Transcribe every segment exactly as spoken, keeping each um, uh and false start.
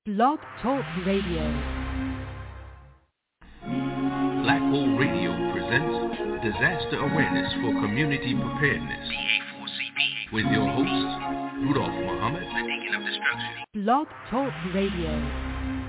Blog Talk Radio. Black Hole Radio presents Disaster Awareness for Community Preparedness with your host, Rudolph Muhammad, the Deacon of Destruction. Blog Talk Radio.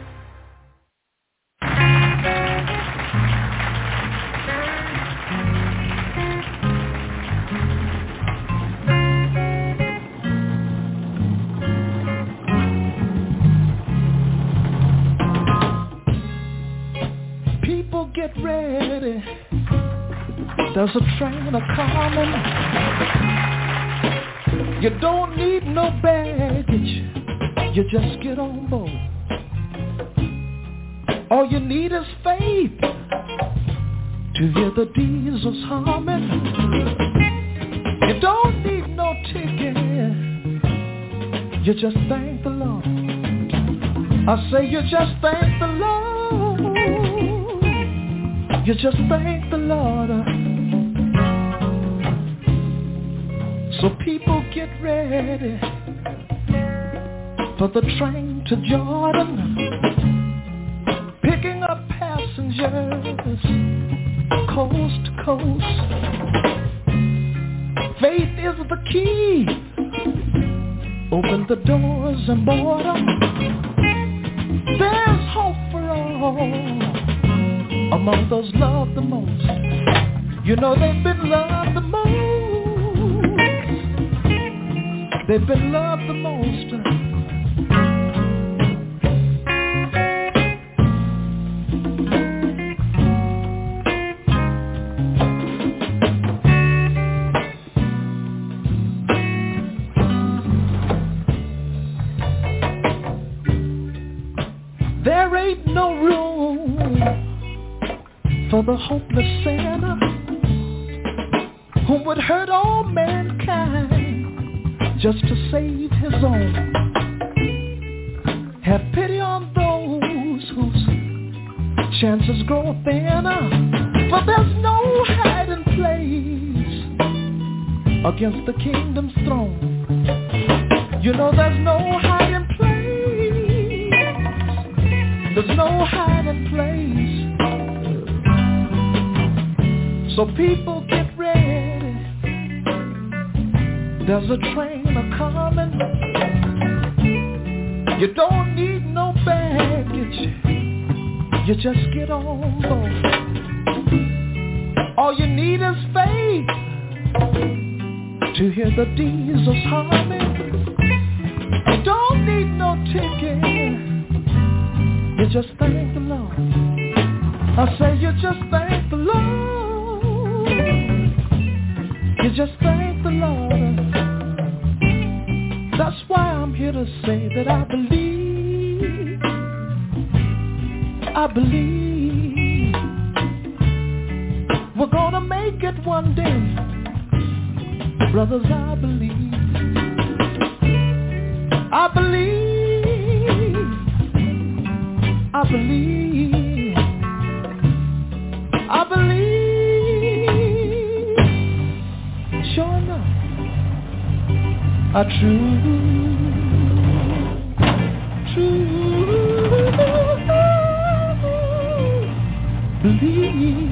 Get ready, there's a train a-coming. You don't need no baggage, you just get on board. All you need is faith to hear the diesels humming. You don't need no ticket, you just thank the Lord. I say you just thank the Lord. You just thank the Lord. So people get ready for the train to Jordan, picking up passengers coast to coast. Faith is the key. Open the doors and board them. There's hope for all among those loved the most. You know they've been loved the most. They've been loved the most. There ain't no room for the hopeless sinner who would hurt all mankind just to save his own. Have pity on those whose chances grow thinner, for there's no hiding place against the kingdom's throne. You know there's no hiding place. There's no hiding place. So people get ready, there's a train a-coming. You don't need no baggage, you just get on board. All you need is faith to hear the diesels humming. You don't need no ticket, you just thank the Lord. I say you just thank the Lord. You just thank the Lord. That's why I'm here to say that I believe, I believe we're gonna make it one day. Brothers, I believe, I believe, I believe, I believe. Sure enough, I true, true believe.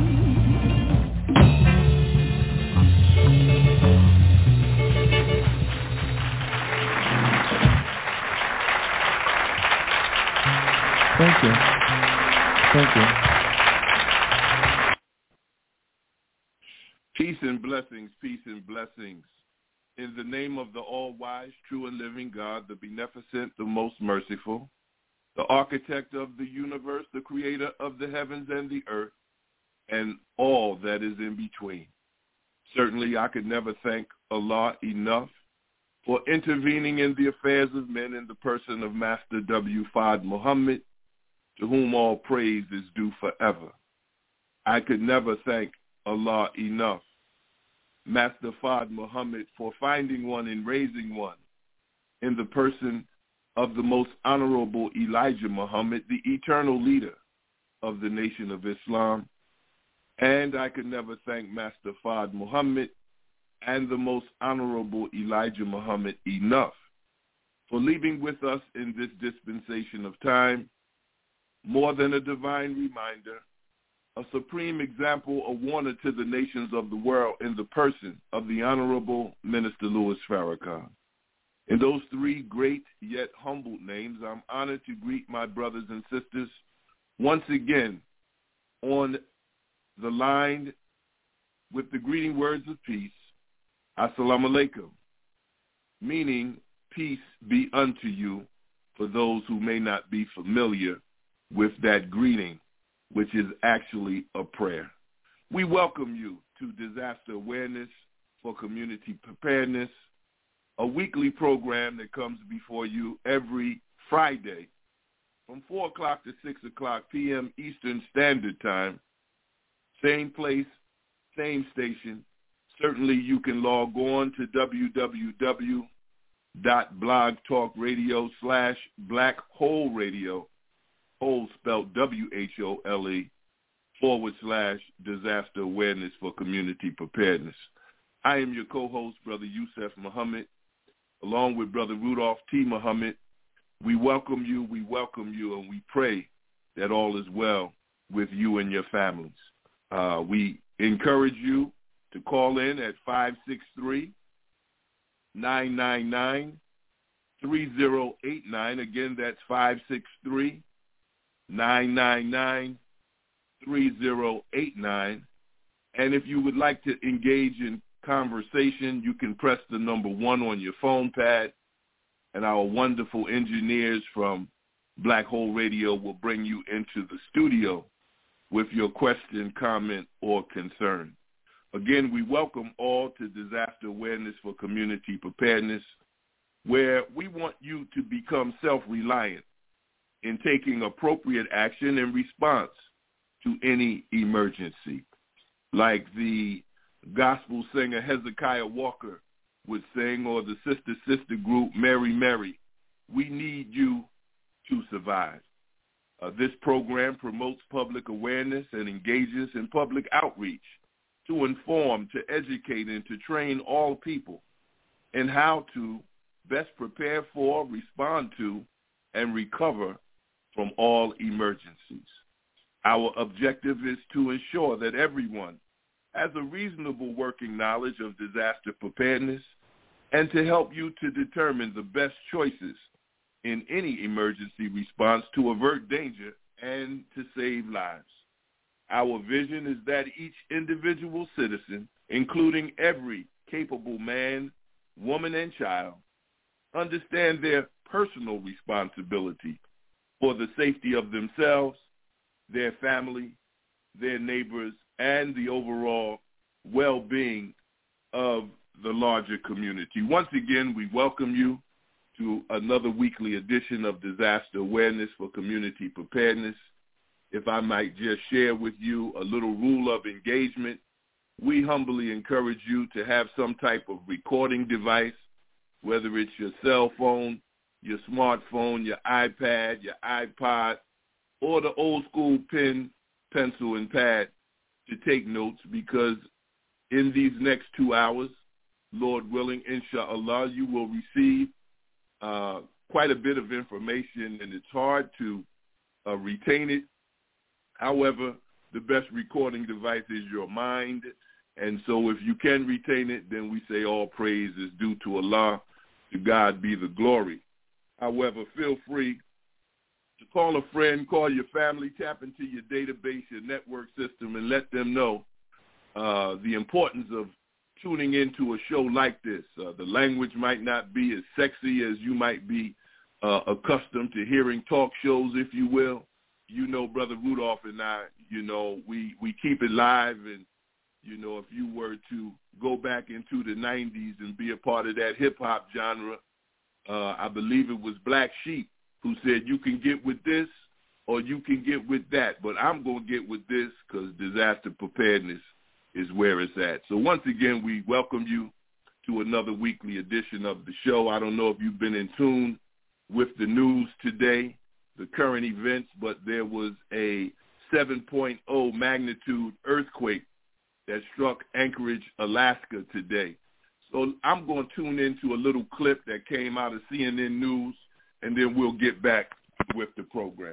Thank you. Thank you. Peace and blessings, peace and blessings. In the name of the all-wise, true and living God, the beneficent, the most merciful, the architect of the universe, the creator of the heavens and the earth, and all that is in between. Certainly I could never thank Allah enough for intervening in the affairs of men in the person of Master W. Fard Muhammad, to whom all praise is due forever. I could never thank Allah enough, Master Fard Muhammad, for finding one and raising one in the person of the most honorable Elijah Muhammad, the eternal leader of the nation of Islam. And I could never thank Master Fard Muhammad and the most honorable Elijah Muhammad enough for leaving with us in this dispensation of time, more than a divine reminder, a supreme example, a warner to the nations of the world in the person of the Honorable Minister Louis Farrakhan. In those three great yet humble names, I'm honored to greet my brothers and sisters once again on the line with the greeting words of peace, Assalamu alaikum, meaning peace be unto you, for those who may not be familiar with that greeting, which is actually a prayer. We welcome you to Disaster Awareness for Community Preparedness, a weekly program that comes before you every Friday from four o'clock to six o'clock p.m. Eastern Standard Time. Same place, same station. Certainly you can log on to www.blogtalkradio slash Black Hole Radio, whole spelled W H O L E, forward slash Disaster Awareness for Community Preparedness. I am your co-host, Brother Yusef Muhammad, along with Brother Rudolph T. Muhammad. We welcome you, we welcome you, and we pray that all is well with you and your families. Uh, we encourage you to call in at five six three, nine nine nine, three zero eight nine. Again, that's five six three, nine nine nine, three zero eight nine. And if you would like to engage in conversation, you can press the number one on your phone pad, and our wonderful engineers from Black Hole Radio will bring you into the studio with your question, comment, or concern. Again, we welcome all to Disaster Awareness for Community Preparedness, where we want you to become self-reliant in taking appropriate action in response to any emergency. Like the gospel singer Hezekiah Walker would sing, or the Sister Sister group Mary Mary, we need you to survive. Uh, this program promotes public awareness and engages in public outreach to inform, to educate, and to train all people in how to best prepare for, respond to, and recover from all emergencies. Our objective is to ensure that everyone has a reasonable working knowledge of disaster preparedness and to help you to determine the best choices in any emergency response to avert danger and to save lives. Our vision is that each individual citizen, including every capable man, woman, and child, understand their personal responsibility for the safety of themselves, their family, their neighbors, and the overall well-being of the larger community. Once again, we welcome you to another weekly edition of Disaster Awareness for Community Preparedness. If I might just share with you a little rule of engagement, we humbly encourage you to have some type of recording device, whether it's your cell phone, your smartphone, your iPad, your iPod, or the old school pen, pencil, and pad to take notes, because in these next two hours, Lord willing, inshallah, you will receive uh, quite a bit of information, and it's hard to uh, retain it. However, the best recording device is your mind, and so if you can retain it, then we say all praise is due to Allah. To God be the glory. However, feel free to call a friend, call your family, tap into your database, your network system, and let them know uh, the importance of tuning into a show like this. Uh, the language might not be as sexy as you might be uh, accustomed to hearing talk shows, if you will. You know, Brother Rudolph and I, you know, we, we keep it live, and, you know, if you were to go back into the nineties and be a part of that hip-hop genre, uh, I believe it was Black Sheep who said, you can get with this or you can get with that, but I'm going to get with this because disaster preparedness is where it's at. So once again, we welcome you to another weekly edition of the show. I don't know if you've been in tune with the news today, the current events, but there was a seven point oh magnitude earthquake that struck Anchorage, Alaska today. So I'm going to tune into a little clip that came out of C N N News, and then we'll get back with the program.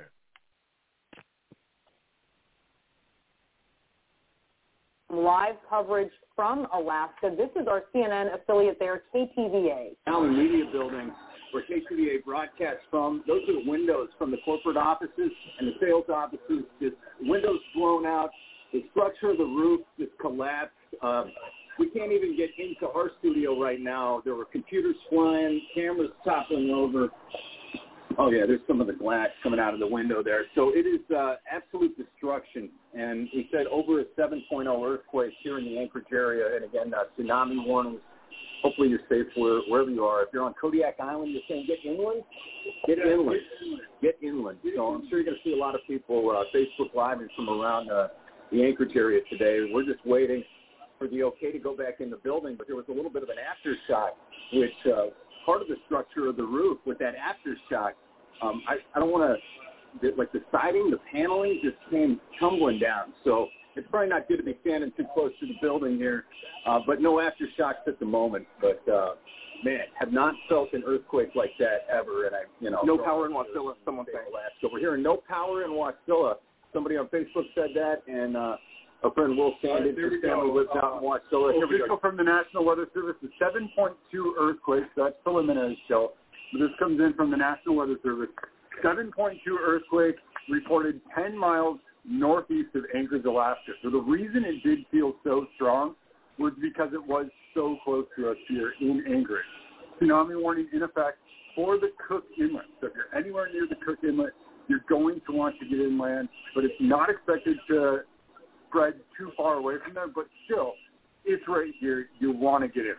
Live coverage from Alaska. This is our C N N affiliate there, K T V A. Now in the media building where K T V A broadcasts from, those are the windows from the corporate offices and the sales offices. Just windows blown out. The structure of the roof just collapsed. Uh, we can't even get into our studio right now. There were computers flying, cameras toppling over. Oh, yeah, there's some of the glass coming out of the window there. So it is uh, absolute destruction. And we said over a seven point oh earthquake here in the Anchorage area. And, again, uh, tsunami warnings. Hopefully you're safe where, wherever you are. If you're on Kodiak Island, you're saying get inland, get inland, get inland. So I'm sure you're going to see a lot of people uh, Facebook Live and from around uh, the Anchorage area today. We're just waiting for the okay to go back in the building. But there was a little bit of an aftershock, which uh, part of the structure of the roof with that aftershock, Um, I, I don't want to, like the siding, the paneling just came tumbling down. So it's probably not good to be standing too close to the building here, uh, but no aftershocks at the moment. But, uh, man, have not felt an earthquake like that ever. And I, you know, no power in Wasilla, someone saying Alaska. We're hearing no power in Wasilla. Somebody on Facebook said that, and uh, our friend Will Sandage, his family lives out in Wasilla. Here we go. From the National Weather Service, the seven point two earthquake, that's preliminary still. This comes in from the National Weather Service. seven point two earthquake reported ten miles northeast of Anchorage, Alaska. So the reason it did feel so strong was because it was so close to us here in Anchorage. Tsunami warning in effect for the Cook Inlet. So if you're anywhere near the Cook Inlet, you're going to want to get inland, but it's not expected to spread too far away from there. But still, it's right here. You want to get inland.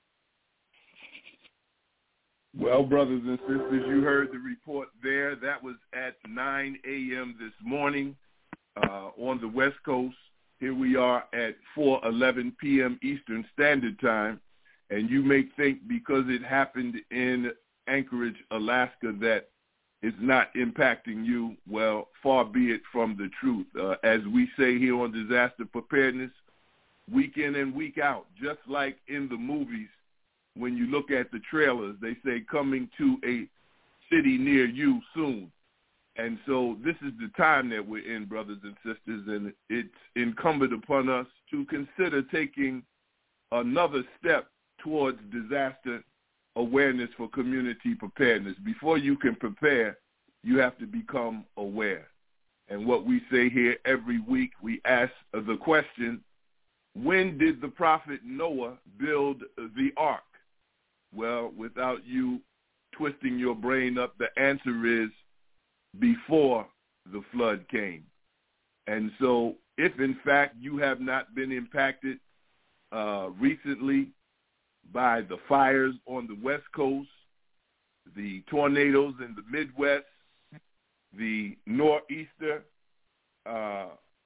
Well, brothers and sisters, you heard the report there. That was at nine a.m. this morning uh, on the West Coast. Here we are at four eleven p.m. Eastern Standard Time. And you may think because it happened in Anchorage, Alaska, that it's not impacting you. Well, far be it from the truth. Uh, as we say here on Disaster Preparedness, week in and week out, just like in the movies, when you look at the trailers, they say coming to a city near you soon. And so this is the time that we're in, brothers and sisters, and it's incumbent upon us to consider taking another step towards disaster awareness for community preparedness. Before you can prepare, you have to become aware. And what we say here every week, we ask the question, when did the prophet Noah build the ark? Well, without you twisting your brain up, the answer is before the flood came. And so if, in fact, you have not been impacted uh, recently by the fires on the West Coast, the tornadoes in the Midwest, the nor'easter uh,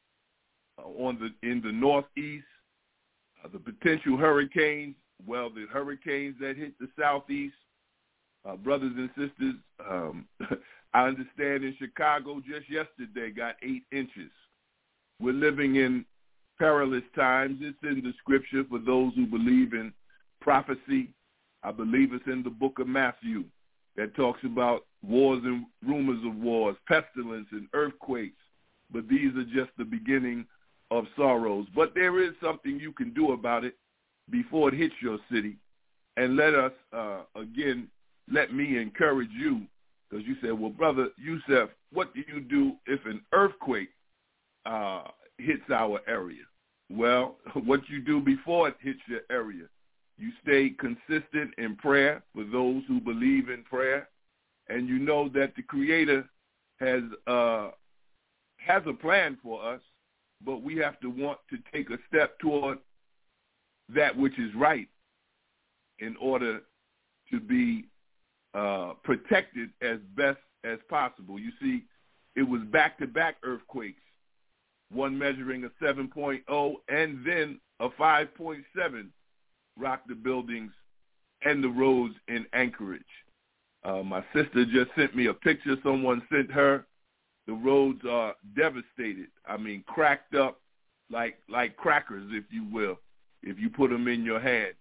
on the in the Northeast, uh, the potential hurricanes, well, the hurricanes that hit the Southeast, uh, brothers and sisters, um, I understand in Chicago just yesterday got eight inches. We're living in perilous times. It's in the scripture for those who believe in prophecy. I believe it's in the book of Matthew that talks about wars and rumors of wars, pestilence and earthquakes. But these are just the beginning of sorrows. But there is something you can do about it before it hits your city. And let us, uh, again, let me encourage you, because you said, well, Brother Yusef, what do you do if an earthquake uh, hits our area? Well, what you do before it hits your area, you stay consistent in prayer for those who believe in prayer, and you know that the Creator has uh, has a plan for us, but we have to want to take a step toward that which is right in order to be uh, protected as best as possible. You see, it was back-to-back earthquakes, one measuring a seven point oh and then a five point seven rocked the buildings and the roads in Anchorage. Uh, my sister just sent me a picture someone sent her. The roads are devastated. I mean, cracked up like like crackers, if you will, if you put them in your hand.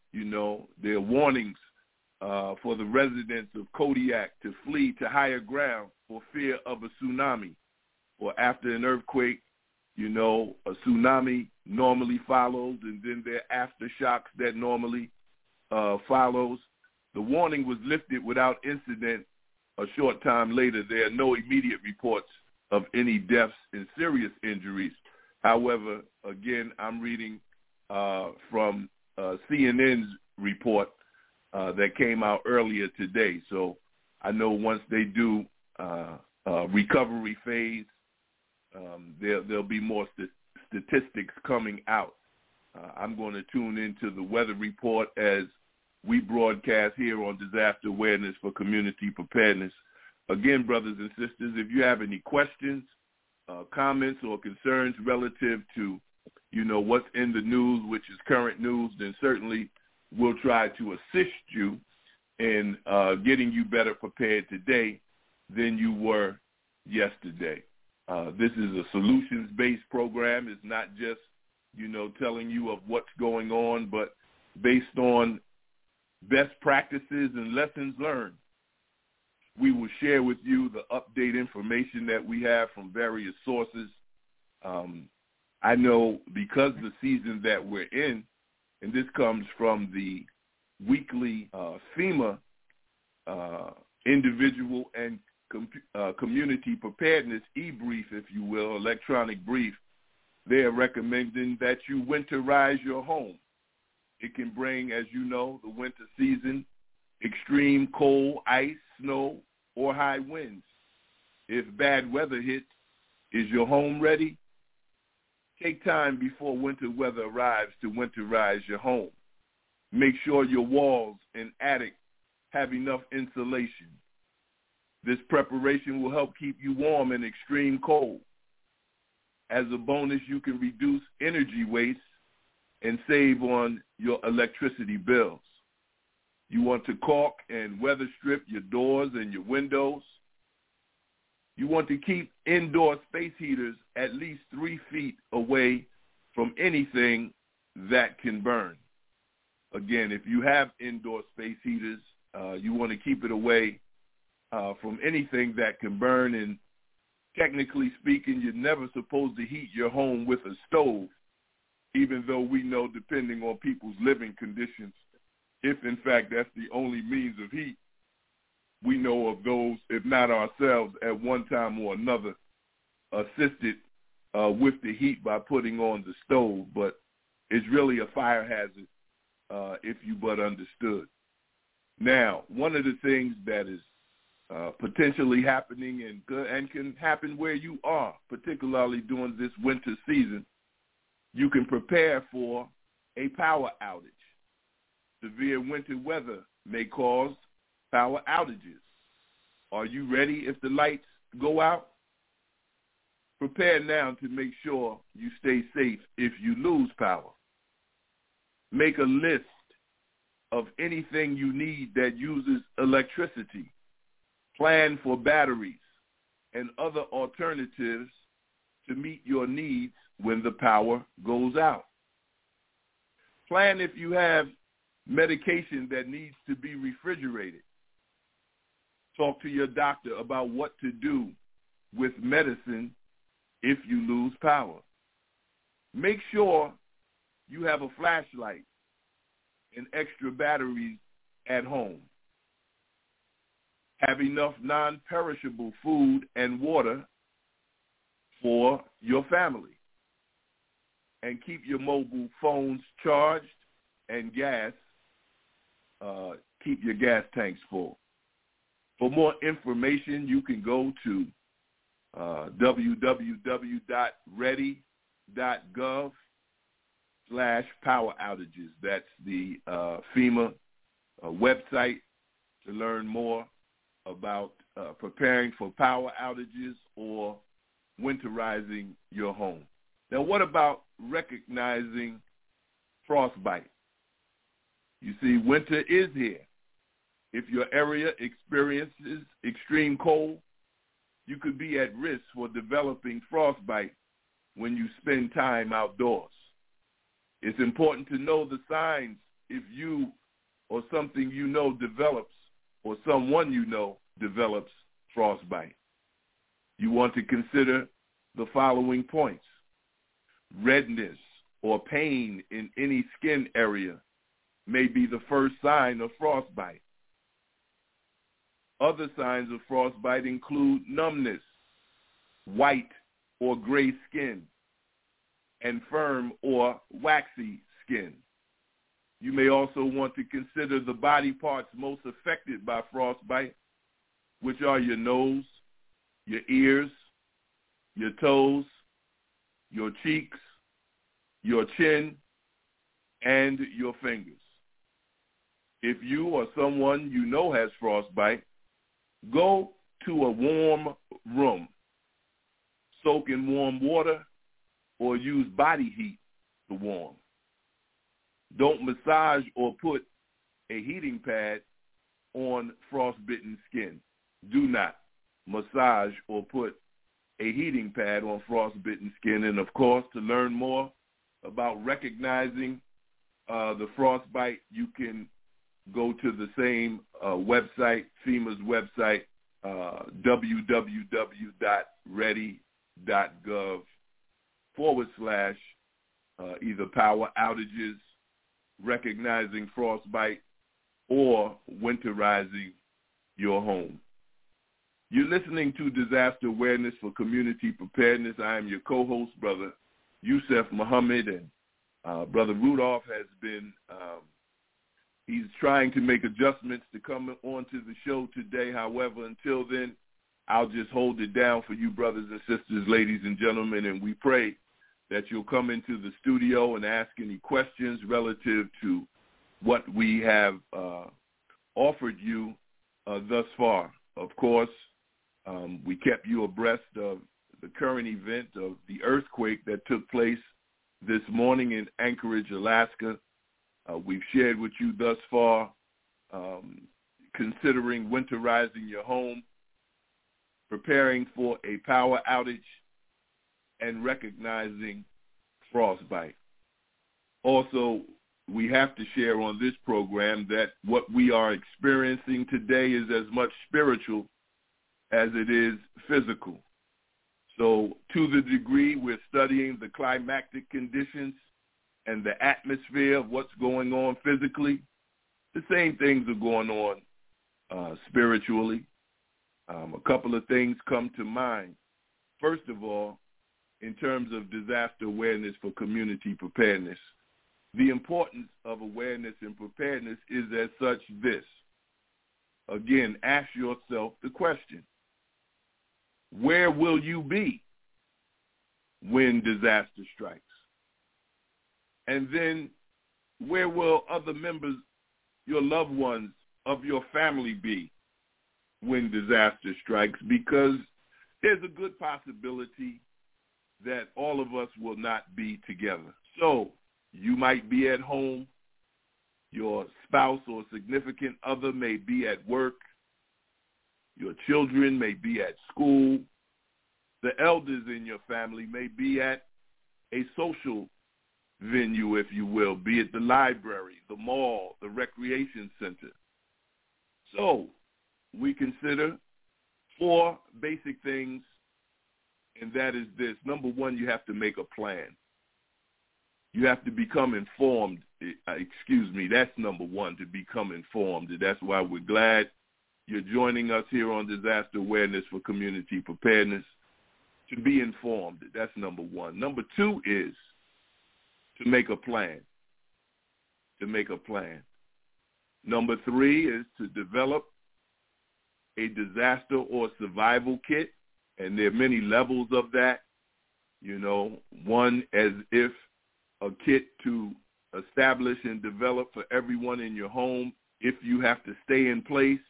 you know, there are warnings uh, for the residents of Kodiak to flee to higher ground for fear of a tsunami. Or after an earthquake, you know, a tsunami normally follows, and then there are aftershocks that normally uh, follows. The warning was lifted without incident. A short time later, there are no immediate reports of any deaths and serious injuries. However, again, I'm reading uh, from uh, C N N's report uh, that came out earlier today. So I know once they do uh, uh, recovery phase, um, there, there'll be more st- statistics coming out. Uh, I'm going to tune into the weather report as we broadcast here on Disaster Awareness for Community Preparedness. Again, brothers and sisters, if you have any questions, uh, comments, or concerns relative to, you know, what's in the news, which is current news, then certainly we'll try to assist you in uh, getting you better prepared today than you were yesterday. Uh, this is a solutions-based program. It's not just, you know, telling you of what's going on, but based on best practices and lessons learned. We will share with you the update information that we have from various sources. Um, I know because the season that we're in, and this comes from the weekly uh, FEMA uh, individual and com- uh, community preparedness e-brief, if you will, electronic brief, they are recommending that you winterize your home. It can bring, as you know, the winter season, extreme cold, ice, snow, or high winds. If bad weather hits, is your home ready? Take time before winter weather arrives to winterize your home. Make sure your walls and attic have enough insulation. This preparation will help keep you warm in extreme cold. As a bonus, you can reduce energy waste and save on your electricity bills. You want to caulk and weather strip your doors and your windows. You want to keep indoor space heaters at least three feet away from anything that can burn. Again, if you have indoor space heaters, uh, you want to keep it away uh, from anything that can burn. And technically speaking, you're never supposed to heat your home with a stove, even though we know, depending on people's living conditions, if in fact that's the only means of heat, we know of those, if not ourselves, at one time or another, assisted uh, with the heat by putting on the stove. But it's really a fire hazard uh, if you but understood. Now, one of the things that is uh, potentially happening and, and can happen where you are, particularly during this winter season, you can prepare for a power outage. Severe winter weather may cause power outages. Are you ready if the lights go out? Prepare now to make sure you stay safe if you lose power. Make a list of anything you need that uses electricity. Plan for batteries and other alternatives to meet your needs when the power goes out. Plan if you have medication that needs to be refrigerated. Talk to your doctor about what to do with medicine if you lose power. Make sure you have a flashlight and extra batteries at home. Have enough non-perishable food and water for your family. And keep your mobile phones charged and gas. Uh, keep your gas tanks full. For more information, you can go to uh, w w w dot ready dot gov slash power outages. That's the uh, FEMA uh, website to learn more about uh, preparing for power outages or winterizing your home. Now, what about recognizing frostbite? You see, winter is here. If your area experiences extreme cold, you could be at risk for developing frostbite when you spend time outdoors. It's important to know the signs if you or something you know develops, or someone you know develops frostbite. You want to consider the following points. Redness or pain in any skin area may be the first sign of frostbite. Other signs of frostbite include numbness, white or gray skin, and firm or waxy skin. You may also want to consider the body parts most affected by frostbite, which are your nose, your ears, your toes, your cheeks, your chin, and your fingers. If you or someone you know has frostbite, go to a warm room, soak in warm water, or use body heat to warm. Don't massage or put a heating pad on frostbitten skin. Do not massage or put a heating pad on frostbitten skin. And, of course, to learn more about recognizing uh, the frostbite, you can go to the same uh, website, FEMA's website, uh, www.ready.gov forward slash uh, either power outages, recognizing frostbite, or winterizing your home. You're listening to Disaster Awareness for Community Preparedness. I am your co-host, Brother Yusef Muhammad, and uh, Brother Rudolph has been, um, he's trying to make adjustments to come onto the show today. However, until then, I'll just hold it down for you, brothers and sisters, ladies and gentlemen, and we pray that you'll come into the studio and ask any questions relative to what we have uh, offered you uh, thus far. Of course, um, we kept you abreast of the current event of the earthquake that took place this morning in Anchorage, Alaska. Uh, we've shared with you thus far um, considering winterizing your home, preparing for a power outage, and recognizing frostbite. Also, we have to share on this program that what we are experiencing today is as much spiritual as it is physical. So to the degree we're studying the climatic conditions and the atmosphere of what's going on physically, the same things are going on uh, spiritually. Um, a couple of things come to mind. First of all, in terms of disaster awareness for community preparedness, the importance of awareness and preparedness is as such this. Again, ask yourself the question, where will you be when disaster strikes? And then where will other members, your loved ones of your family be when disaster strikes? Because there's a good possibility that all of us will not be together. So you might be at home, your spouse or significant other may be at work, your children may be at school, the elders in your family may be at a social venue, if you will, be it the library, the mall, the recreation center. So we consider four basic things, and that is this. Number one, you have to make a plan. You have to become informed. Uh, excuse me, that's number one, to become informed. And that's why we're glad you're joining us here on Disaster Awareness for Community Preparedness, to be informed. That's number one. Number two is to make a plan. To make a plan. Number three is to develop a disaster or survival kit, and there are many levels of that. You know, one as if a kit to establish and develop for everyone in your home if you have to stay in place.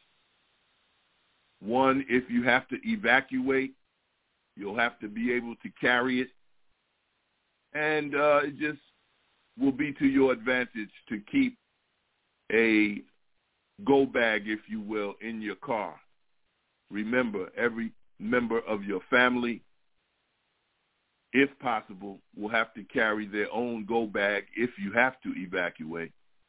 One, if you have to evacuate, you'll have to be able to carry it. And uh, it just will be to your advantage to keep a go bag, if you will, in your car. Remember, every member of your family, if possible, will have to carry their own go bag if you have to evacuate.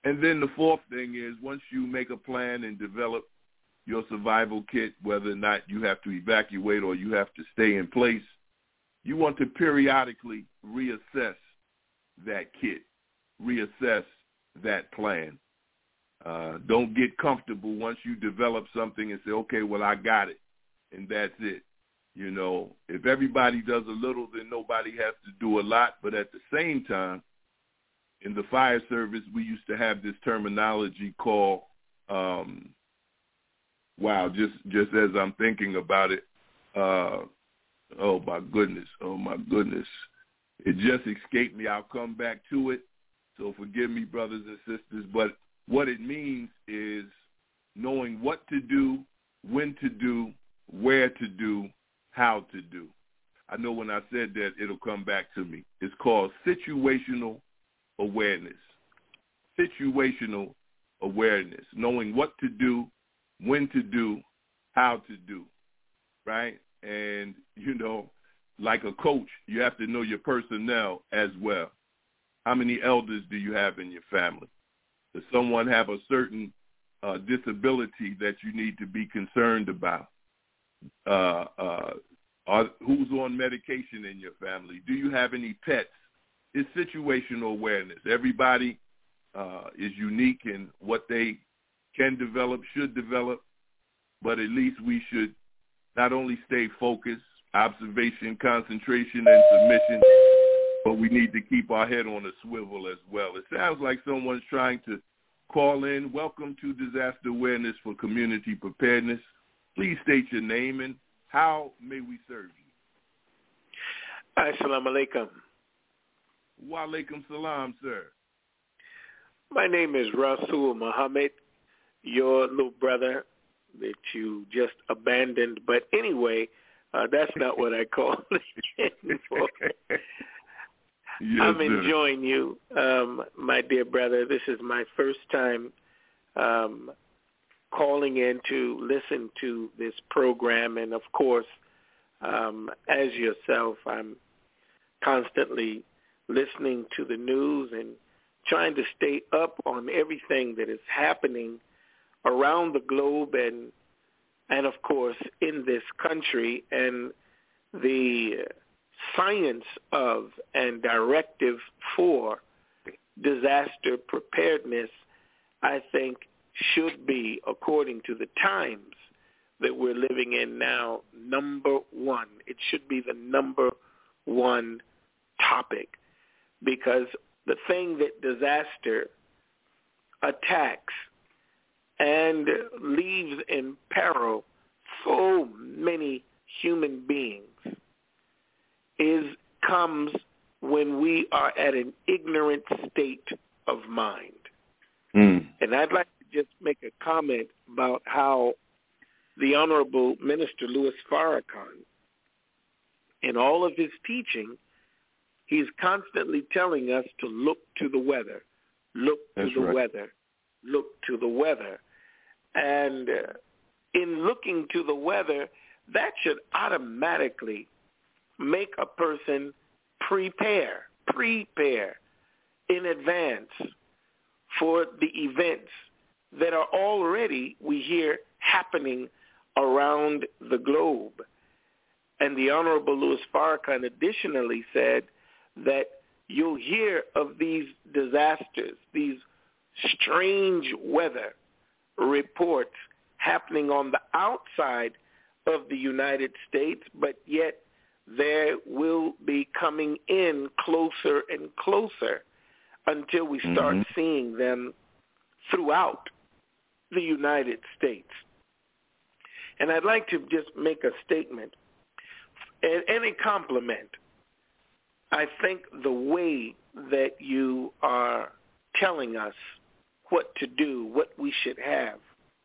And then the fourth thing is once you make a plan and develop your survival kit, whether or not you have to evacuate or you have to stay in place, you want to periodically reassess that kit, reassess that plan. Uh, don't get comfortable once you develop something and say, okay, well, I got it, and that's it. You know, if everybody does a little, then nobody has to do a lot. But at the same time, in the fire service, we used to have this terminology called, um, wow, just, just as I'm thinking about it, uh, oh, my goodness, oh, my goodness. It just escaped me. I'll come back to it, so forgive me, brothers and sisters. But what it means is knowing what to do, when to do, where to do, how to do. I know when I said that, it'll come back to me. It's called situational awareness. Situational awareness, knowing what to do, when to do, how to do, right? And, you know, like a coach, you have to know your personnel as well. How many elders do you have in your family? Does someone have a certain uh, disability that you need to be concerned about? Uh, uh, are, who's on medication in your family? Do you have any pets? It's situational awareness. Everybody uh, is unique in what they can develop, should develop, but at least we should not only stay focused, observation, concentration, and submission, but we need to keep our head on a swivel as well. It sounds like someone's trying to call in. Welcome to Disaster Awareness for Community Preparedness. Please state your name and how may we serve you? Assalamu alaikum. Wa alaikum salam, sir. My name is Rasul Muhammad, your little brother that you just abandoned. But anyway, uh, that's not what I call it anymore. Yes, I'm sir. enjoying you, um, my dear brother. This is my first time um, calling in to listen to this program. And, of course, um, as yourself, I'm constantly listening to the news and trying to stay up on everything that is happening around the globe and, and of course, in this country. And the science of and directive for disaster preparedness, I think, should be, according to the times that we're living in now, number one. It should be the number one topic, because the thing that disaster attacks and leaves in peril so many human beings is comes when we are at an ignorant state of mind. Mm. And I'd like to just make a comment about how the Honorable Minister Louis Farrakhan, in all of his teaching, he's constantly telling us to look to the weather, look to That's the right. weather, look to the weather. And uh, in looking to the weather, that should automatically make a person prepare, prepare in advance for the events that are already, we hear, happening around the globe. And the Honorable Louis Farrakhan additionally said that you'll hear of these disasters, these strange weather reports happening on the outside of the United States, but yet they will be coming in closer and closer until we start mm-hmm. seeing them throughout the United States. And I'd like to just make a statement and, and a compliment. I think the way that you are telling us what to do, what we should have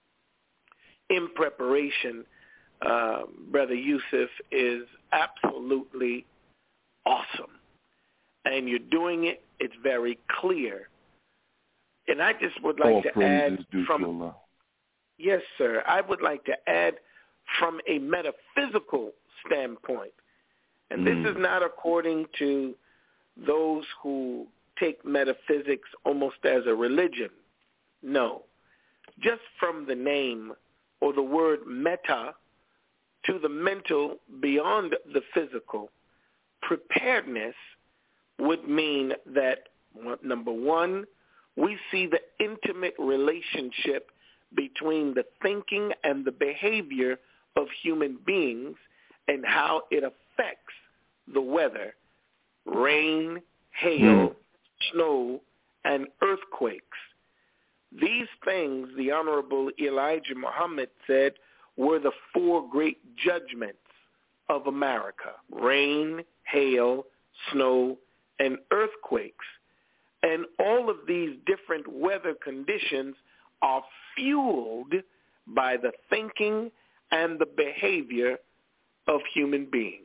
in preparation, uh, Brother Yusuf, is absolutely awesome. And you're doing it. It's very clear. And I just would like All to add from Allah. Yes, sir. I would like to add from a metaphysical standpoint. And Mm. this is not according to those who take metaphysics almost as a religion. No. Just from the name or the word meta to the mental beyond the physical, preparedness would mean that, number one, we see the intimate relationship between the thinking and the behavior of human beings and how it affects the weather, rain, hail, mm. snow, and earthquakes. These things, the Honorable Elijah Muhammad said, were the four great judgments of America: rain, hail, snow, and earthquakes. And all of these different weather conditions are fueled by the thinking and the behavior of human beings.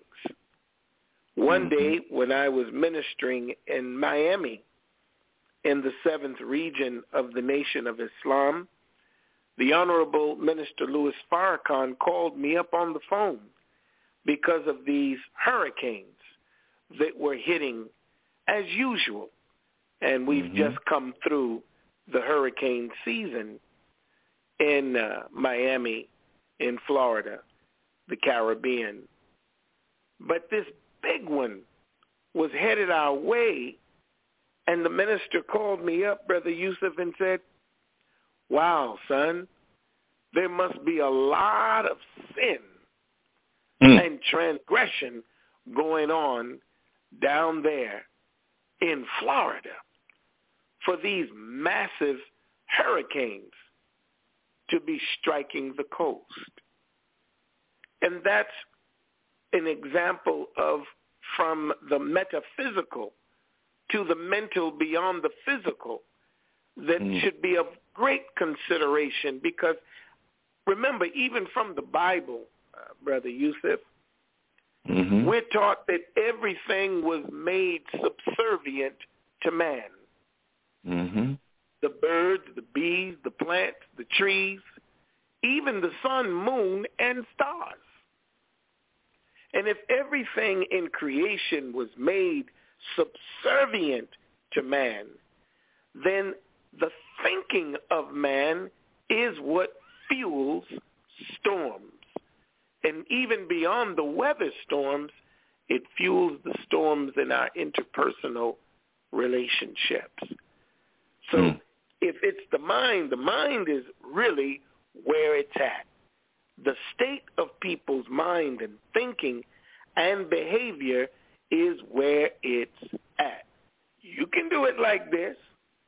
One day when I was ministering in Miami, in the seventh region of the Nation of Islam, the Honorable Minister Louis Farrakhan called me up on the phone because of these hurricanes that were hitting as usual. And we've mm-hmm. just come through the hurricane season in uh, Miami, in Florida, the Caribbean. But this big one was headed our way, and the minister called me up, Brother Yusuf, and said, wow, son, there must be a lot of sin mm. and transgression going on down there in Florida for these massive hurricanes to be striking the coast. And that's an example of from the metaphysical to the mental beyond the physical that mm. should be of great consideration, because remember, even from the Bible, uh, Brother Yusuf, mm-hmm. we're taught that everything was made subservient to man. Mm-hmm. The birds, the bees, the plants, the trees, even the sun, moon, and stars. And if everything in creation was made subservient to man, then the thinking of man is what fuels storms. And even beyond the weather storms, it fuels the storms in our interpersonal relationships. So mm. if it's the mind, the mind is really where it's at. The state of people's mind and thinking and behavior is where it's at. You can do it like this,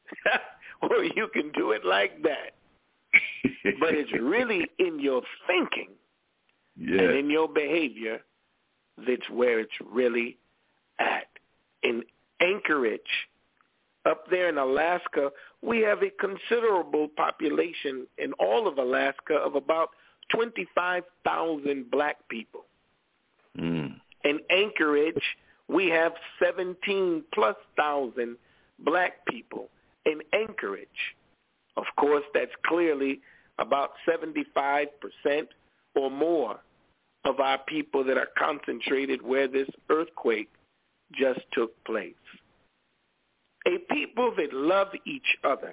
or you can do it like that. But it's really in your thinking yeah. and in your behavior that's where it's really at. In Anchorage, up there in Alaska, we have a considerable population in all of Alaska of about twenty-five thousand black people. Mm. In Anchorage, we have seventeen plus thousand black people in Anchorage. Of course, that's clearly about seventy-five percent or more of our people that are concentrated where this earthquake just took place. A people that love each other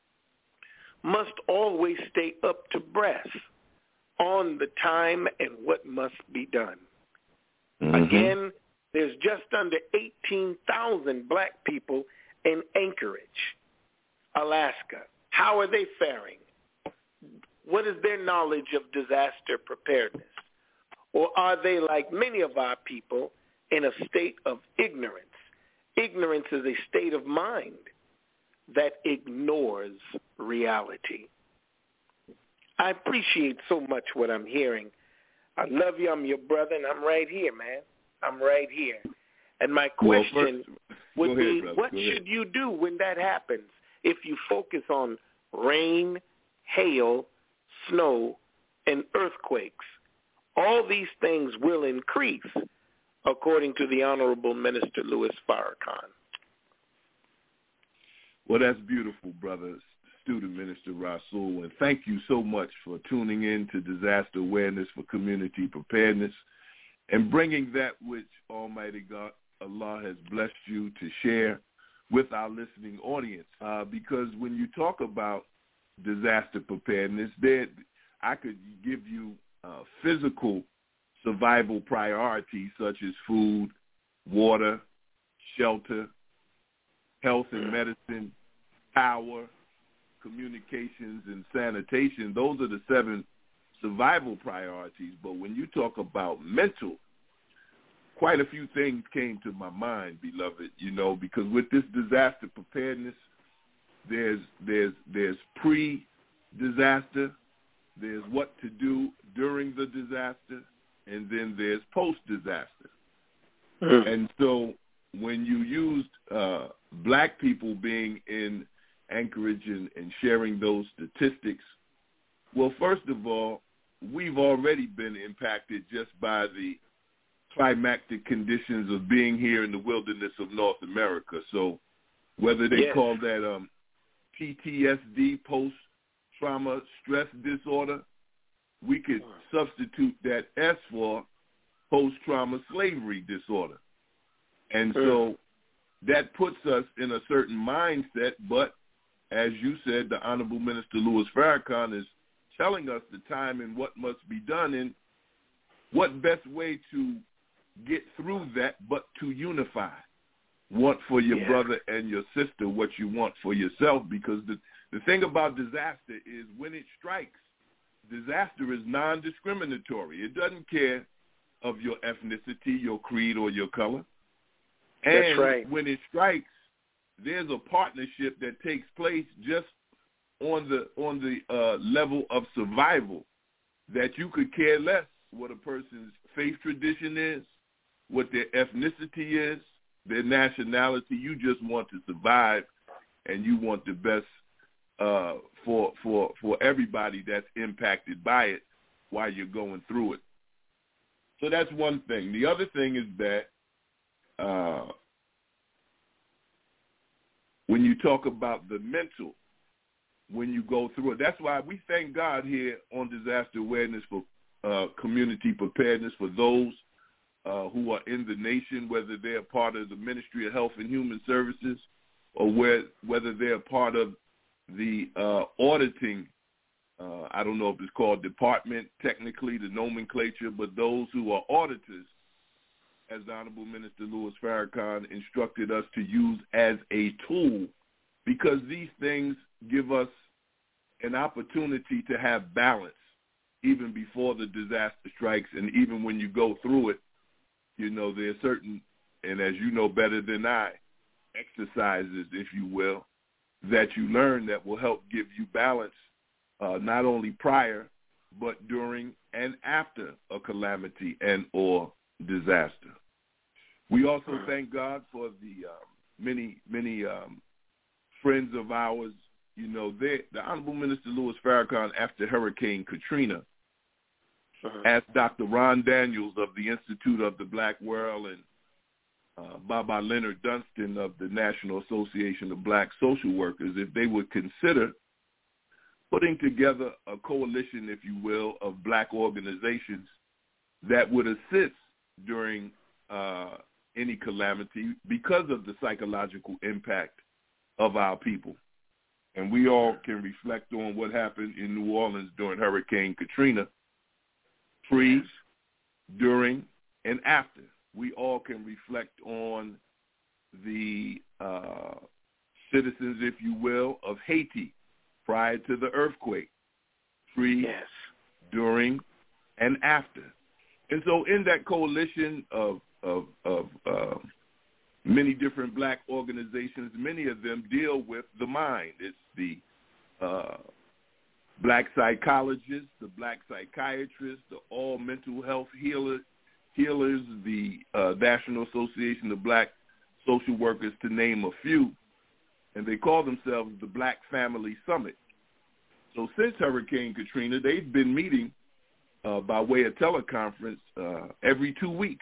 must always stay up to breath on the time and what must be done. Mm-hmm. Again, there's just under eighteen thousand black people in Anchorage, Alaska. How are they faring? What is their knowledge of disaster preparedness? Or are they, like many of our people, in a state of ignorance? Ignorance is a state of mind that ignores reality. I appreciate so much what I'm hearing. I love you. I'm your brother, and I'm right here, man. I'm right here. And my question well, first, would ahead, be, brother. What should you do when that happens if you focus on rain, hail, snow, and earthquakes? All these things will increase, according to the Honorable Minister Louis Farrakhan. Well, that's beautiful, brother, Student Minister Rasul, and thank you so much for tuning in to Disaster Awareness for Community Preparedness and bringing that which Almighty God, Allah, has blessed you to share with our listening audience. Uh, because when you talk about disaster preparedness. There, I could give you uh, physical survival priorities such as food, water, shelter, health and medicine, power, communications, and sanitation. Those are the seven survival priorities. But when you talk about mental, quite a few things came to my mind, beloved, you know, because with this disaster preparedness, there's there's there's pre-disaster, there's what to do during the disaster, and then there's post-disaster. Mm-hmm. And so when you used uh, black people being in Anchorage and, and sharing those statistics, well, first of all, we've already been impacted just by the climactic conditions of being here in the wilderness of North America. So whether they yes. call that um, P T S D, post-trauma stress disorder, we could substitute that S for post-trauma slavery disorder. And so that puts us in a certain mindset, but as you said, the Honorable Minister Louis Farrakhan is telling us the time and what must be done, and what best way to get through that but to unify. Want for your yeah. brother and your sister what you want for yourself, because the, the thing about disaster is when it strikes, disaster is non-discriminatory. It doesn't care of your ethnicity, your creed, or your color. And That's right. when it strikes, there's a partnership that takes place just on the on the uh, level of survival, that you could care less what a person's faith tradition is, what their ethnicity is, their nationality. You just want to survive, and you want the best uh, for for for everybody that's impacted by it while you're going through it. So that's one thing. The other thing is that uh, when you talk about the mental, when you go through it, that's why we thank God here on Disaster Awareness for uh, community preparedness for those uh, who are in the nation, whether they're part of the Ministry of Health and Human Services or where, whether they're part of the uh, auditing, uh, I don't know if it's called department, technically, the nomenclature, but those who are auditors, as the Honorable Minister Louis Farrakhan instructed us to use as a tool, because these things give us an opportunity to have balance even before the disaster strikes, and even when you go through it. You know, there are certain, and as you know better than I, exercises, if you will, that you learn that will help give you balance uh, not only prior, but during and after a calamity and or disaster. We also thank God for the uh, many, many um, friends of ours. You know, they, the Honorable Minister Louis Farrakhan, after Hurricane Katrina, uh-huh. asked Doctor Ron Daniels of the Institute of the Black World and uh, Baba Leonard Dunstan of the National Association of Black Social Workers if they would consider putting together a coalition, if you will, of black organizations that would assist during uh, any calamity because of the psychological impact of our people. And we all can reflect on what happened in New Orleans during Hurricane Katrina, pre, during, and after. We all can reflect on the uh, citizens, if you will, of Haiti prior to the earthquake, pre, yes. during, and after. And so in that coalition of, of, of uh, many different black organizations, many of them deal with the mind. It's the uh, black psychologists, the black psychiatrists, the all mental health healers, healers, the uh, National Association of Black Social Workers, to name a few, and they call themselves the Black Family Summit. So since Hurricane Katrina, they've been meeting uh, by way of teleconference uh, every two weeks.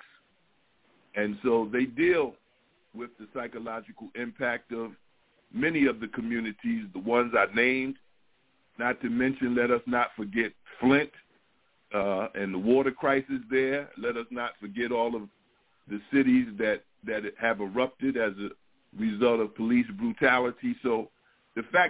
And so they deal with the psychological impact of many of the communities, the ones I named, not to mention, let us not forget Flint uh, and the water crisis there. Let us not forget all of the cities that, that have erupted as a result of police brutality. So the fact that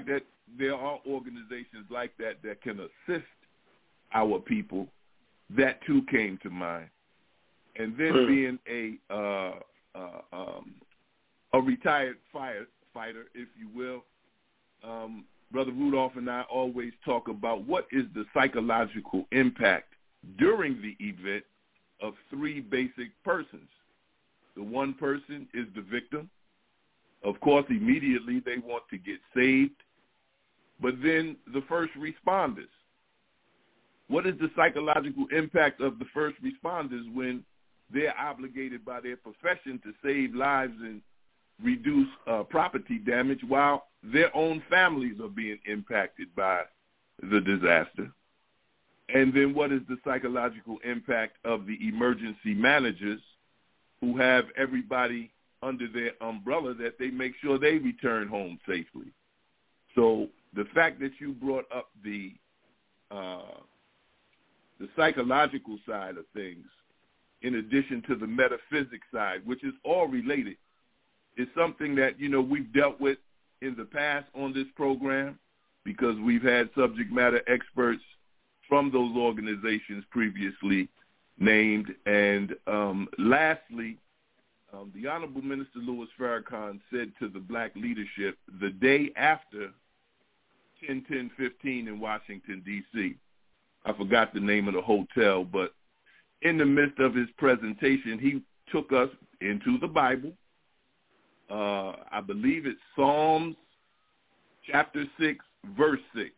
there are organizations like that that can assist our people, that too came to mind. And then mm. being a uh, uh, um, a retired firefighter, if you will, um, Brother Rudolph and I always talk about what is the psychological impact during the event of three basic persons. The one person is the victim. Of course, immediately they want to get saved. But then the first responders. What is the psychological impact of the first responders when they're obligated by their profession to save lives and reduce uh, property damage while their own families are being impacted by the disaster? And then what is the psychological impact of the emergency managers who have everybody under their umbrella that they make sure they return home safely? So the fact that you brought up the uh, the psychological side of things, in addition to the metaphysics side, which is all related, is something that, you know, we've dealt with in the past on this program because we've had subject matter experts from those organizations previously named. And um, lastly, um, the Honorable Minister Louis Farrakhan said to the black leadership the day after ten ten fifteen in Washington, D C, I forgot the name of the hotel, but in the midst of his presentation, he took us into the Bible. Uh, I believe it's Psalms chapter six, verse six.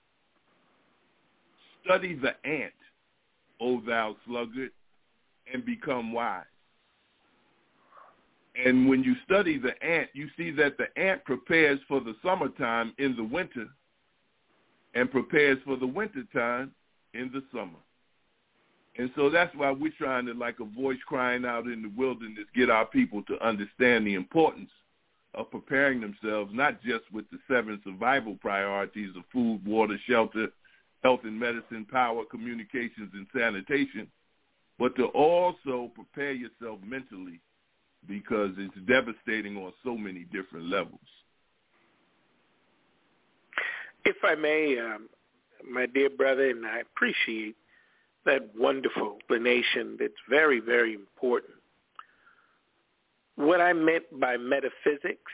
Study the ant, O thou sluggard, and become wise. And when you study the ant, you see that the ant prepares for the summertime in the winter and prepares for the wintertime in the summer. And so that's why we're trying to, like a voice crying out in the wilderness, get our people to understand the importance of preparing themselves, not just with the seven survival priorities of food, water, shelter, health and medicine, power, communications, and sanitation, but to also prepare yourself mentally because it's devastating on so many different levels. If I may, um, my dear brother, and I appreciate that wonderful explanation that's very, very important. What I meant by metaphysics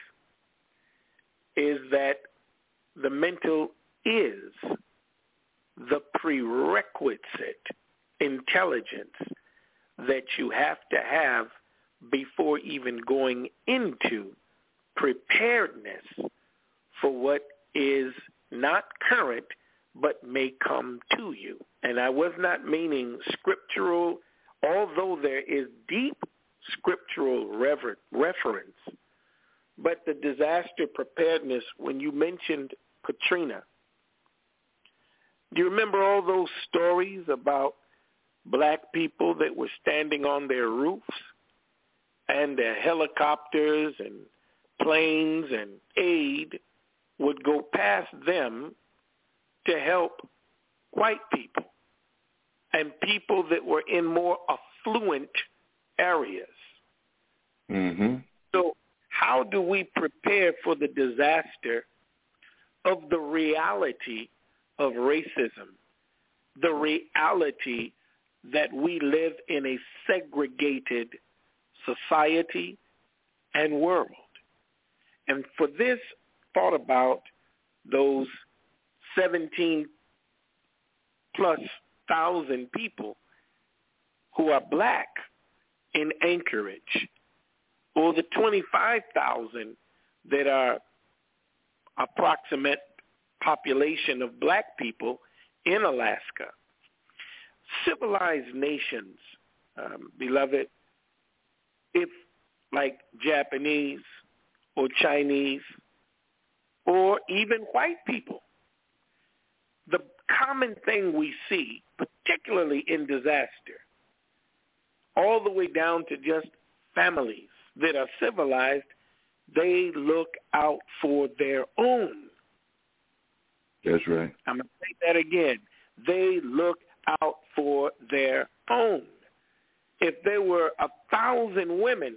is that the mental is the prerequisite intelligence that you have to have before even going into preparedness for what is not current but may come to you. And I was not meaning scriptural, although there is deep scriptural rever- reference, but the disaster preparedness, when you mentioned Katrina, do you remember all those stories about black people that were standing on their roofs and their helicopters and planes and aid would go past them to help white people and people that were in more affluent areas? Mm-hmm. So how do we prepare for the disaster of the reality of racism, the reality that we live in a segregated society and world? And for this, thought about those seventeen plus thousand people who are black in Anchorage, or the twenty-five thousand that are approximate population of black people in Alaska. Civilized nations, um, beloved, if like Japanese or Chinese or even white people, the common thing we see, particularly in disaster, all the way down to just families that are civilized, they look out for their own. That's right. I'm going to say that again. They look out for their own. If there were a thousand women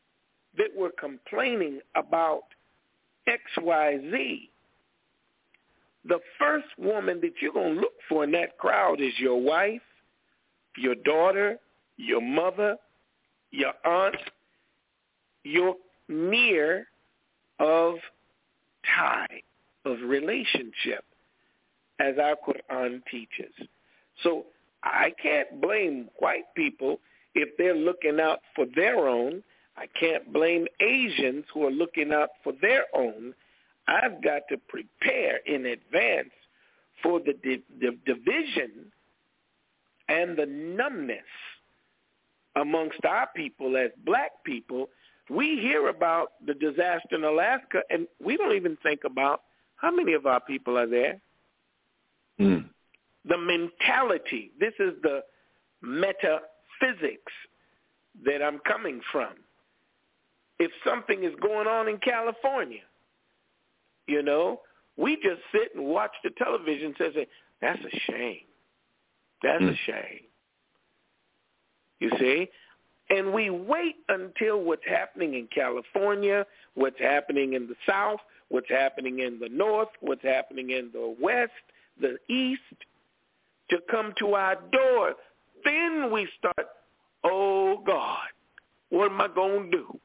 that were complaining about X Y Z, the first woman that you're going to look for in that crowd is your wife, your daughter, your mother, your aunt, your near of tie of relationship, as our Quran teaches. So I can't blame white people if they're looking out for their own. I can't blame Asians who are looking out for their own. I've got to prepare in advance for the, di- the division and the numbness amongst our people as black people. We hear about the disaster in Alaska, and we don't even think about how many of our people are there. Mm. The mentality, this is the metaphysics that I'm coming from. If something is going on in California, you know, we just sit and watch the television and say, that's a shame. That's mm. a shame. You see? And we wait until what's happening in California, what's happening in the South, what's happening in the North, what's happening in the West, the East, to come to our door. Then we start, oh, God, what am I going to do?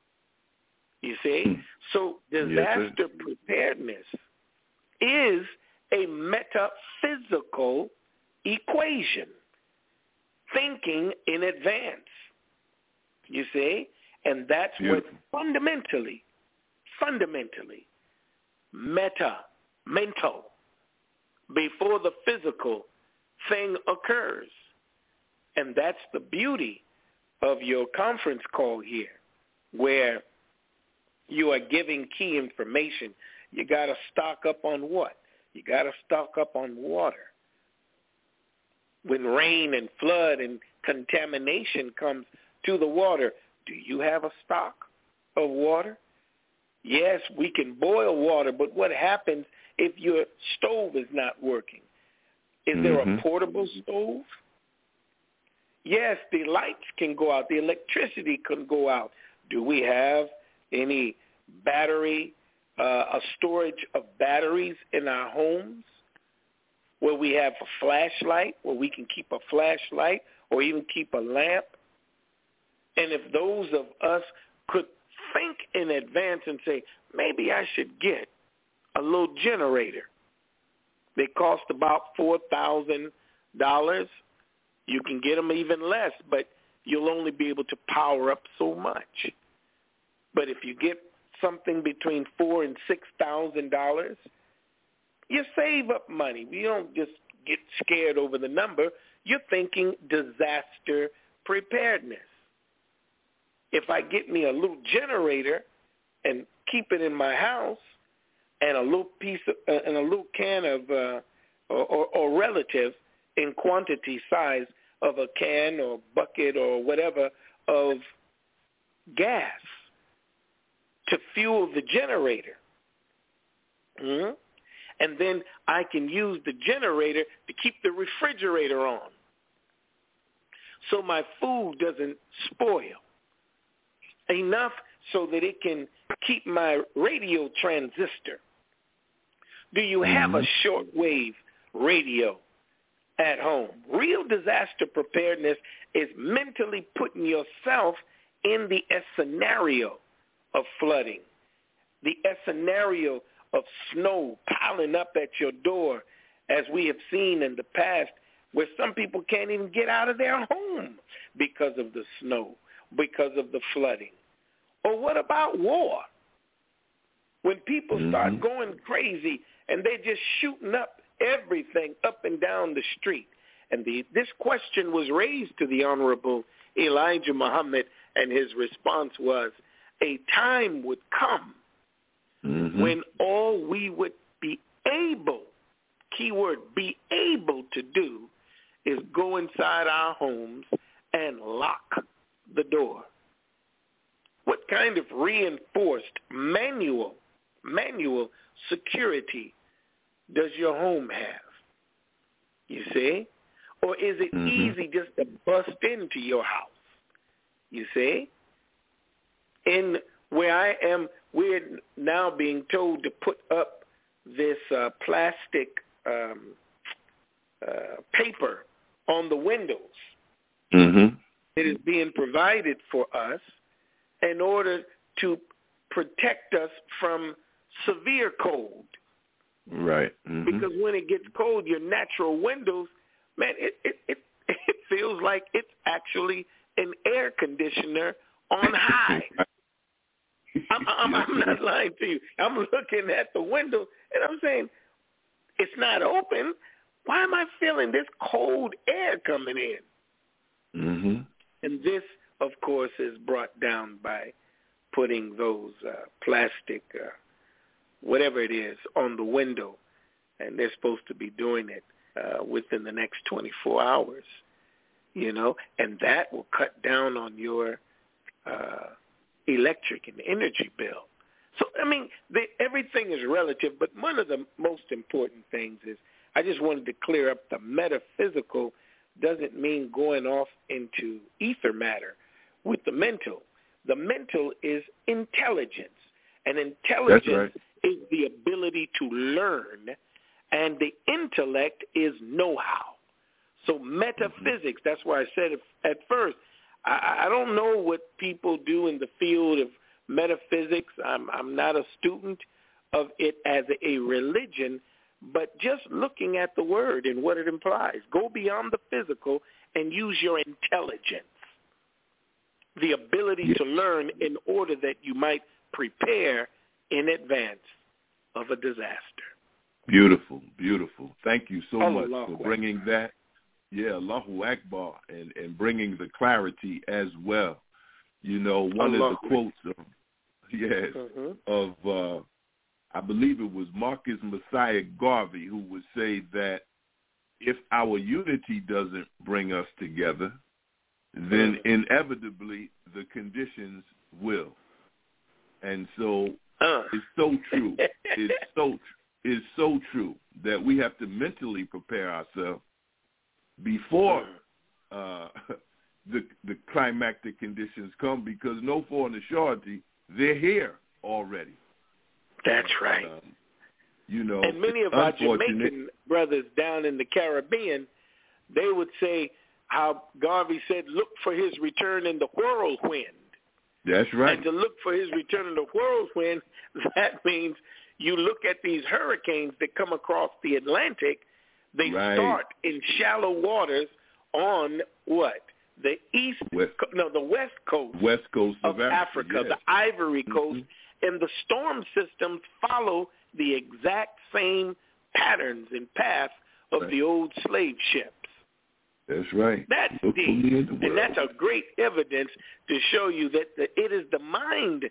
You see? So disaster yes, preparedness is a metaphysical equation, thinking in advance. You see? And that's Beautiful. what fundamentally, fundamentally, meta, mental, before the physical thing occurs. And that's the beauty of your conference call here, where you are giving key information. You got to stock up on what? You got to stock up on water. When rain and flood and contamination comes to the water, do you have a stock of water? Yes, we can boil water, but what happens if your stove is not working? Is mm-hmm. there a portable stove? Yes, the lights can go out. The electricity can go out. Do we have any battery, uh, a storage of batteries in our homes where we have a flashlight, where we can keep a flashlight or even keep a lamp? And if those of us could think in advance and say, maybe I should get a little generator. They cost about four thousand dollars. You can get them even less, but you'll only be able to power up so much. But if you get something between four and six thousand dollars, you save up money. You don't just get scared over the number. You're thinking disaster preparedness. If I get me a little generator and keep it in my house, and a little piece of, uh, and a little can of uh, or, or, or relative in quantity size of a can or bucket or whatever of gas to fuel the generator. Mm-hmm. And then I can use the generator to keep the refrigerator on so my food doesn't spoil. Enough so that it can keep my radio transistor. Do you have mm-hmm. a shortwave radio at home? Real disaster preparedness is mentally putting yourself in the scenario of flooding, the scenario of snow piling up at your door, as we have seen in the past, where some people can't even get out of their home because of the snow, because of the flooding. Or what about war? When people mm-hmm. start going crazy and they're just shooting up everything up and down the street. And the, this question was raised to the Honorable Elijah Muhammad, and his response was, a time would come mm-hmm. when all we would be able, keyword, be able to do is go inside our homes and lock the door. What kind of reinforced manual, manual security does your home have? You see? Or is it mm-hmm. easy just to bust into your house? You see? In where I am, we're now being told to put up this uh, plastic um, uh, paper on the windows. Mm-hmm. It is being provided for us in order to protect us from severe cold. Right. Mm-hmm. Because when it gets cold, your natural windows, man, it, it, it, it feels like it's actually an air conditioner on high. I'm, I'm, I'm not lying to you. I'm looking at the window, and I'm saying, it's not open. Why am I feeling this cold air coming in? Mm-hmm. And this, of course, is brought down by putting those uh, plastic, uh, whatever it is, on the window. And they're supposed to be doing it uh, within the next twenty-four hours, you know, and that will cut down on your uh, electric and energy bill. So, I mean, they, everything is relative, but one of the most important things is I just wanted to clear up the metaphysical doesn't mean going off into ether matter with the mental. The mental is intelligence, and intelligence right. is the ability to learn, and the intellect is know-how. So metaphysics, that's why I said at first, I, I don't know what people do in the field of metaphysics. I'm, I'm not a student of it as a religion, but just looking at the word and what it implies. Go beyond the physical and use your intelligence, the ability yes. to learn in order that you might prepare in advance of a disaster. Beautiful, beautiful. Thank you so Allah much for Akbar. bringing that. Yeah, Allahu Akbar, and, and bringing the clarity as well. You know, one Allah of the quotes of, yes, mm-hmm. of, uh, I believe it was Marcus Messiah Garvey, who would say that if our unity doesn't bring us together, then mm. inevitably the conditions will. And so uh. it's so true. It's so it's so true that we have to mentally prepare ourselves before uh, the the climactic conditions come, because no for an surety, they're here already. That's right. Um, you know, and many of our Jamaican brothers down in the Caribbean, they would say how Garvey said, look for his return in the whirlwind. That's right. And to look for his return in the whirlwind, that means you look at these hurricanes that come across the Atlantic. They right. start in shallow waters on what? The east, west, no, the west coast, west coast of, of Africa, Africa yes. the Ivory Coast, mm-hmm. and the storm systems follow the exact same patterns and paths of right. the old slave ships. That's right. That's Look deep, and that's a great evidence to show you that the, it is the mindset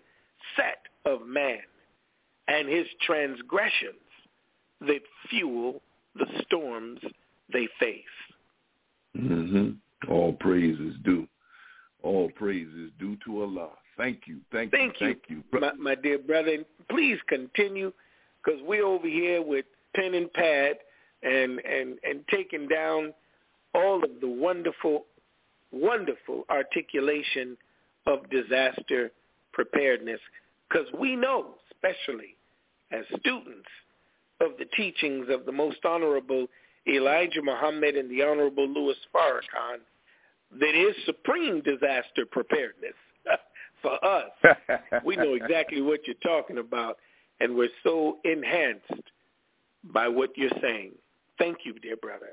of man and his transgressions that fuel the storms they face. Mm-hmm. All praise is due. All praise is due to Allah. Thank you. Thank, thank you. you. Thank you. My, my dear brother. And please continue, because we're over here with pen and pad and, and, and taking down all of the wonderful, wonderful articulation of disaster preparedness, because we know, especially as students of the teachings of the most honorable Elijah Muhammad and the Honorable Louis Farrakhan, that is supreme disaster preparedness for us. We know exactly what you're talking about, and we're so enhanced by what you're saying. Thank you, dear brother.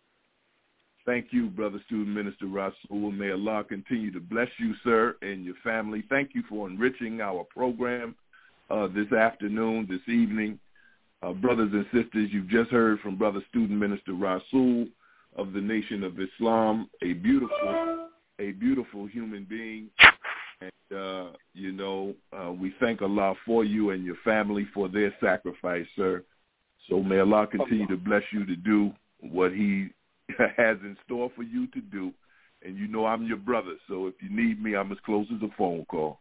Thank you, Brother Student Minister Rasul. May Allah continue to bless you, sir, and your family. Thank you for enriching our program uh, this afternoon, this evening. Uh, brothers and sisters, you've just heard from Brother Student Minister Rasul of the Nation of Islam, a beautiful, a beautiful human being. And, uh, you know, uh, we thank Allah for you and your family for their sacrifice, sir. So may Allah continue to bless you to do what he has in store for you to do. And you know I'm your brother, so if you need me, I'm as close as a phone call.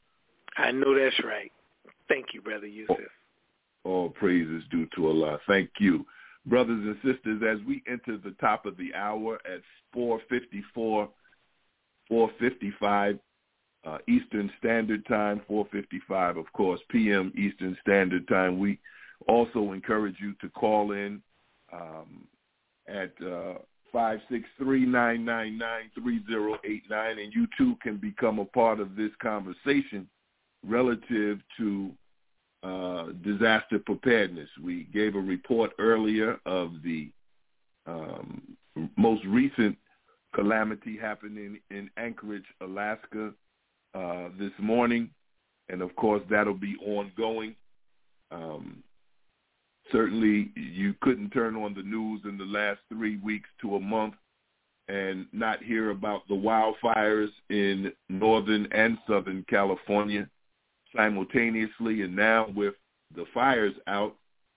I know that's right. Thank you, Brother Yusuf. All praise is due to Allah. Thank you. Brothers and sisters, as we enter the top of the hour at four fifty-four, four fifty-five uh, Eastern Standard Time, four fifty-five, of course, P M Eastern Standard Time, we also encourage you to call in um, at uh, five six three, nine nine nine, three zero eight nine, and you too can become a part of this conversation relative to uh, disaster preparedness. We gave a report earlier of the um, most recent calamity happening in Anchorage, Alaska uh, this morning, and of course that'll be ongoing. Um, certainly you couldn't turn on the news in the last three weeks to a month and not hear about the wildfires in northern and southern California simultaneously, and now with the fires out,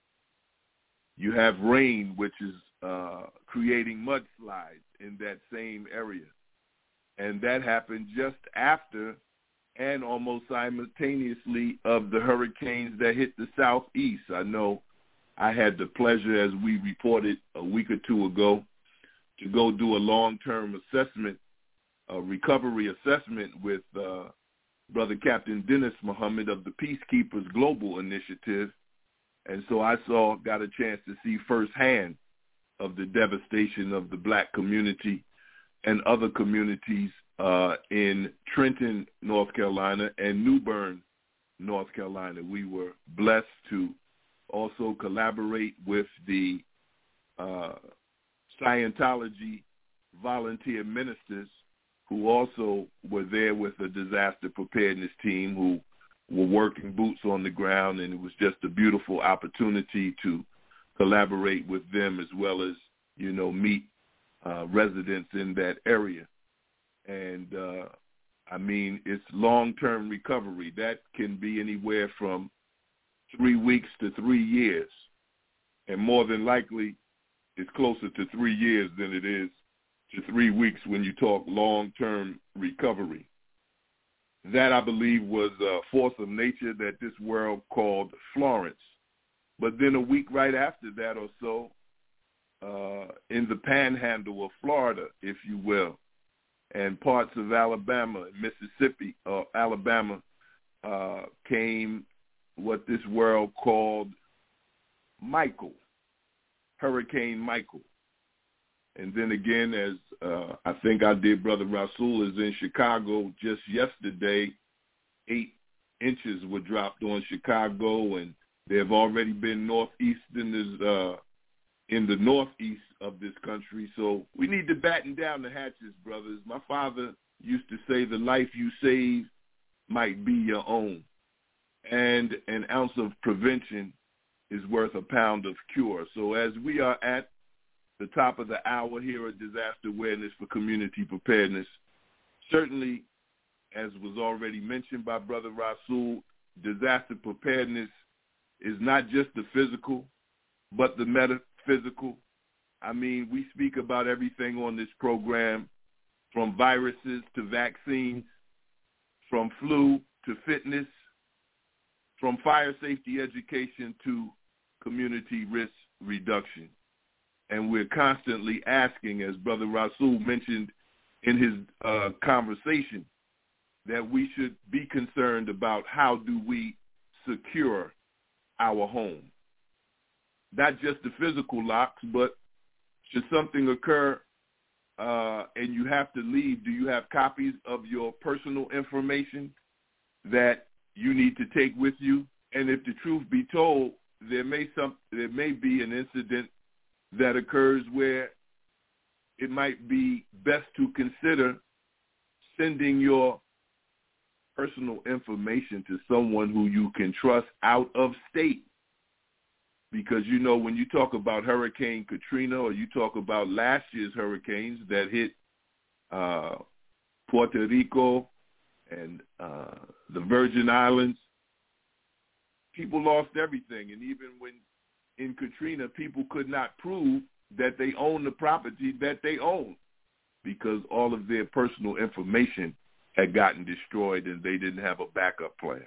you have rain, which is uh, creating mudslides in that same area. And that happened just after and almost simultaneously of the hurricanes that hit the southeast. I know I had the pleasure, as we reported a week or two ago, to go do a long-term assessment, a recovery assessment with uh, Brother Captain Dennis Muhammad of the Peacekeepers Global Initiative. And so I saw, got a chance to see firsthand of the devastation of the black community and other communities uh, in Trenton, North Carolina, and New Bern, North Carolina. We were blessed to also collaborate with the uh, Scientology volunteer ministers who also were there with a disaster preparedness team who were working boots on the ground, and it was just a beautiful opportunity to collaborate with them as well as, you know, meet uh, residents in that area. And, uh, I mean, it's long-term recovery. That can be anywhere from three weeks to three years, and more than likely it's closer to three years than it is to three weeks when you talk long-term recovery. That, I believe, was a force of nature that this world called Florence. But then a week right after that or so, uh, in the panhandle of Florida, if you will, and parts of Alabama and Mississippi, uh, Alabama, uh, came what this world called Michael, Hurricane Michael. And then again, as uh, I think our dear brother Rasul is in Chicago just yesterday, eight inches were dropped on Chicago, and there have already been northeasterners uh, in the northeast of this country. So we need to batten down the hatches, brothers. My father used to say the life you save might be your own, and an ounce of prevention is worth a pound of cure. So as we are at the top of the hour here at Disaster Awareness for Community Preparedness, certainly, as was already mentioned by Brother Rasul, disaster preparedness is not just the physical, but the metaphysical. I mean, we speak about everything on this program, from viruses to vaccines, from flu to fitness, from fire safety education to community risk reduction. And we're constantly asking, as Brother Rasul mentioned in his uh, conversation, that we should be concerned about how do we secure our home. Not just the physical locks, but should something occur uh, and you have to leave, do you have copies of your personal information that you need to take with you? And if the truth be told, there may some there may be an incident that occurs where it might be best to consider sending your personal information to someone who you can trust out of state. Because, you know, when you talk about Hurricane Katrina, or you talk about last year's hurricanes that hit uh, Puerto Rico and uh, the Virgin Islands, people lost everything. And even when in Katrina, people could not prove that they own the property that they own because all of their personal information had gotten destroyed and they didn't have a backup plan.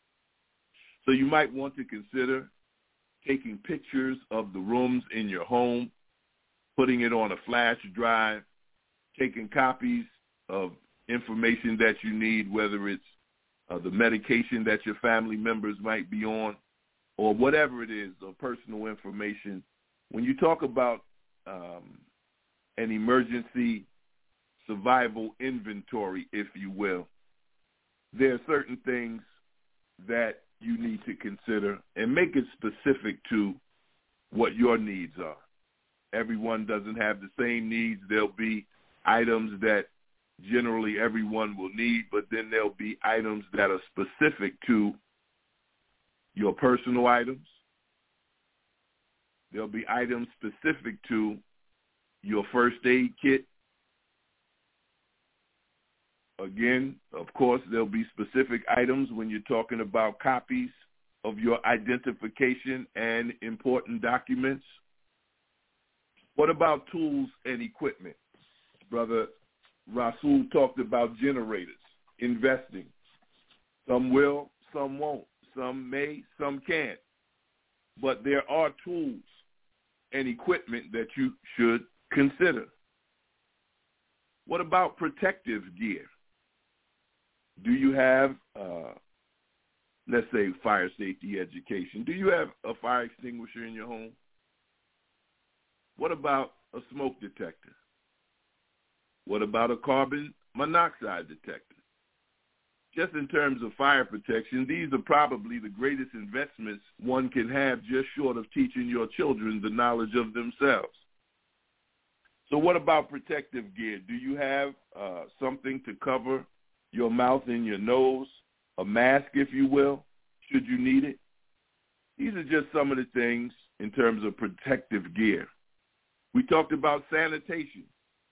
So you might want to consider taking pictures of the rooms in your home, putting it on a flash drive, taking copies of information that you need, whether it's uh, the medication that your family members might be on, or whatever it is, or personal information, when you talk about um, an emergency survival inventory, if you will, there are certain things that you need to consider and make it specific to what your needs are. Everyone doesn't have the same needs. There'll be items that generally everyone will need, but then there'll be items that are specific to your personal items. There'll be items specific to your first aid kit. Again, of course, there'll be specific items when you're talking about copies of your identification and important documents. What about tools and equipment? Brother Rasul talked about generators, investing. Some will, some won't. Some may, some can't. But there are tools and equipment that you should consider. What about protective gear? Do you have, uh, let's say, fire safety education? Do you have a fire extinguisher in your home? What about a smoke detector? What about a carbon monoxide detector? Just in terms of fire protection, these are probably the greatest investments one can have, just short of teaching your children the knowledge of themselves. So what about protective gear? Do you have uh, something to cover your mouth and your nose, a mask, if you will, should you need it? These are just some of the things in terms of protective gear. We talked about sanitation.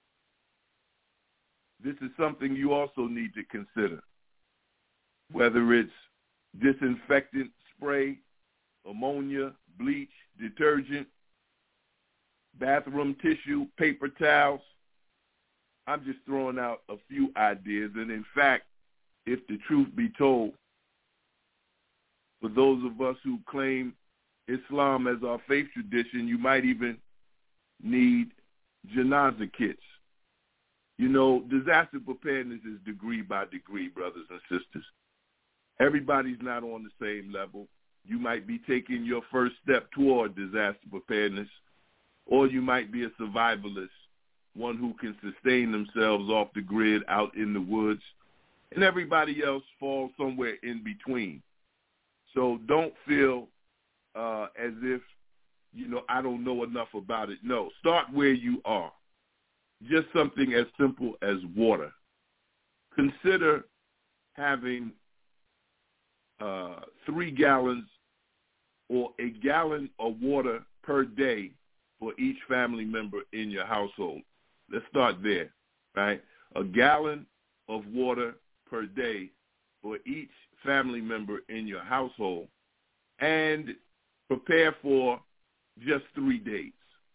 This is something you also need to consider, whether it's disinfectant spray, ammonia, bleach, detergent, bathroom tissue, paper towels. I'm just throwing out a few ideas. And in fact, if the truth be told, for those of us who claim Islam as our faith tradition, you might even need janazah kits. You know, disaster preparedness is degree by degree, brothers and sisters. Everybody's not on the same level. You might be taking your first step toward disaster preparedness, or you might be a survivalist, one who can sustain themselves off the grid out in the woods, and everybody else falls somewhere in between. So don't feel uh, as if, you know, I don't know enough about it. No, start where you are. Just something as simple as water. Consider having uh, three gallons or a gallon of water per day for each family member in your household. Let's start there, right? A gallon of water per day for each family member in your household, and prepare for just three days.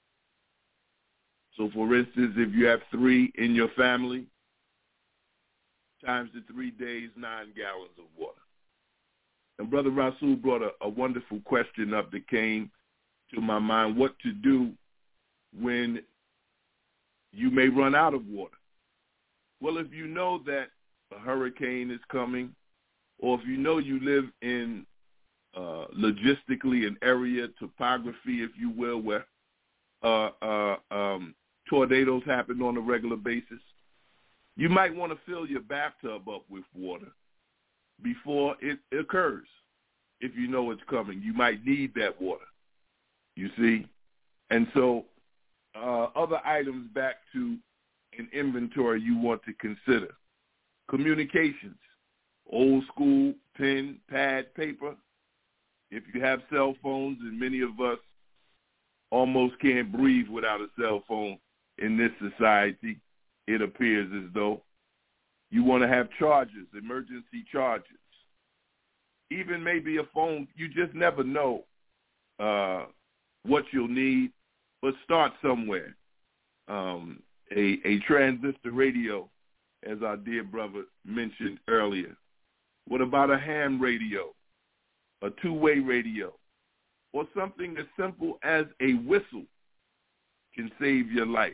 So, for instance, if you have three in your family, times the three days, nine gallons of water. And Brother Rasul brought a, a wonderful question up that came to my mind, what to do when you may run out of water. Well, if you know that a hurricane is coming, or if you know you live in uh, logistically an area, topography, if you will, where uh, uh, um, tornadoes happen on a regular basis, you might want to fill your bathtub up with water before it occurs. If you know it's coming, you might need that water, you see. And so uh, other items back to an inventory you want to consider. Communications, old school, pen, pad, paper. If you have cell phones, and many of us almost can't breathe without a cell phone in this society, it appears as though. You want to have chargers, emergency chargers. Even maybe a phone, you just never know uh, what you'll need, but start somewhere. Um, a, a transistor radio, as our dear brother mentioned earlier. What about a ham radio, a two-way radio, or something as simple as a whistle can save your life?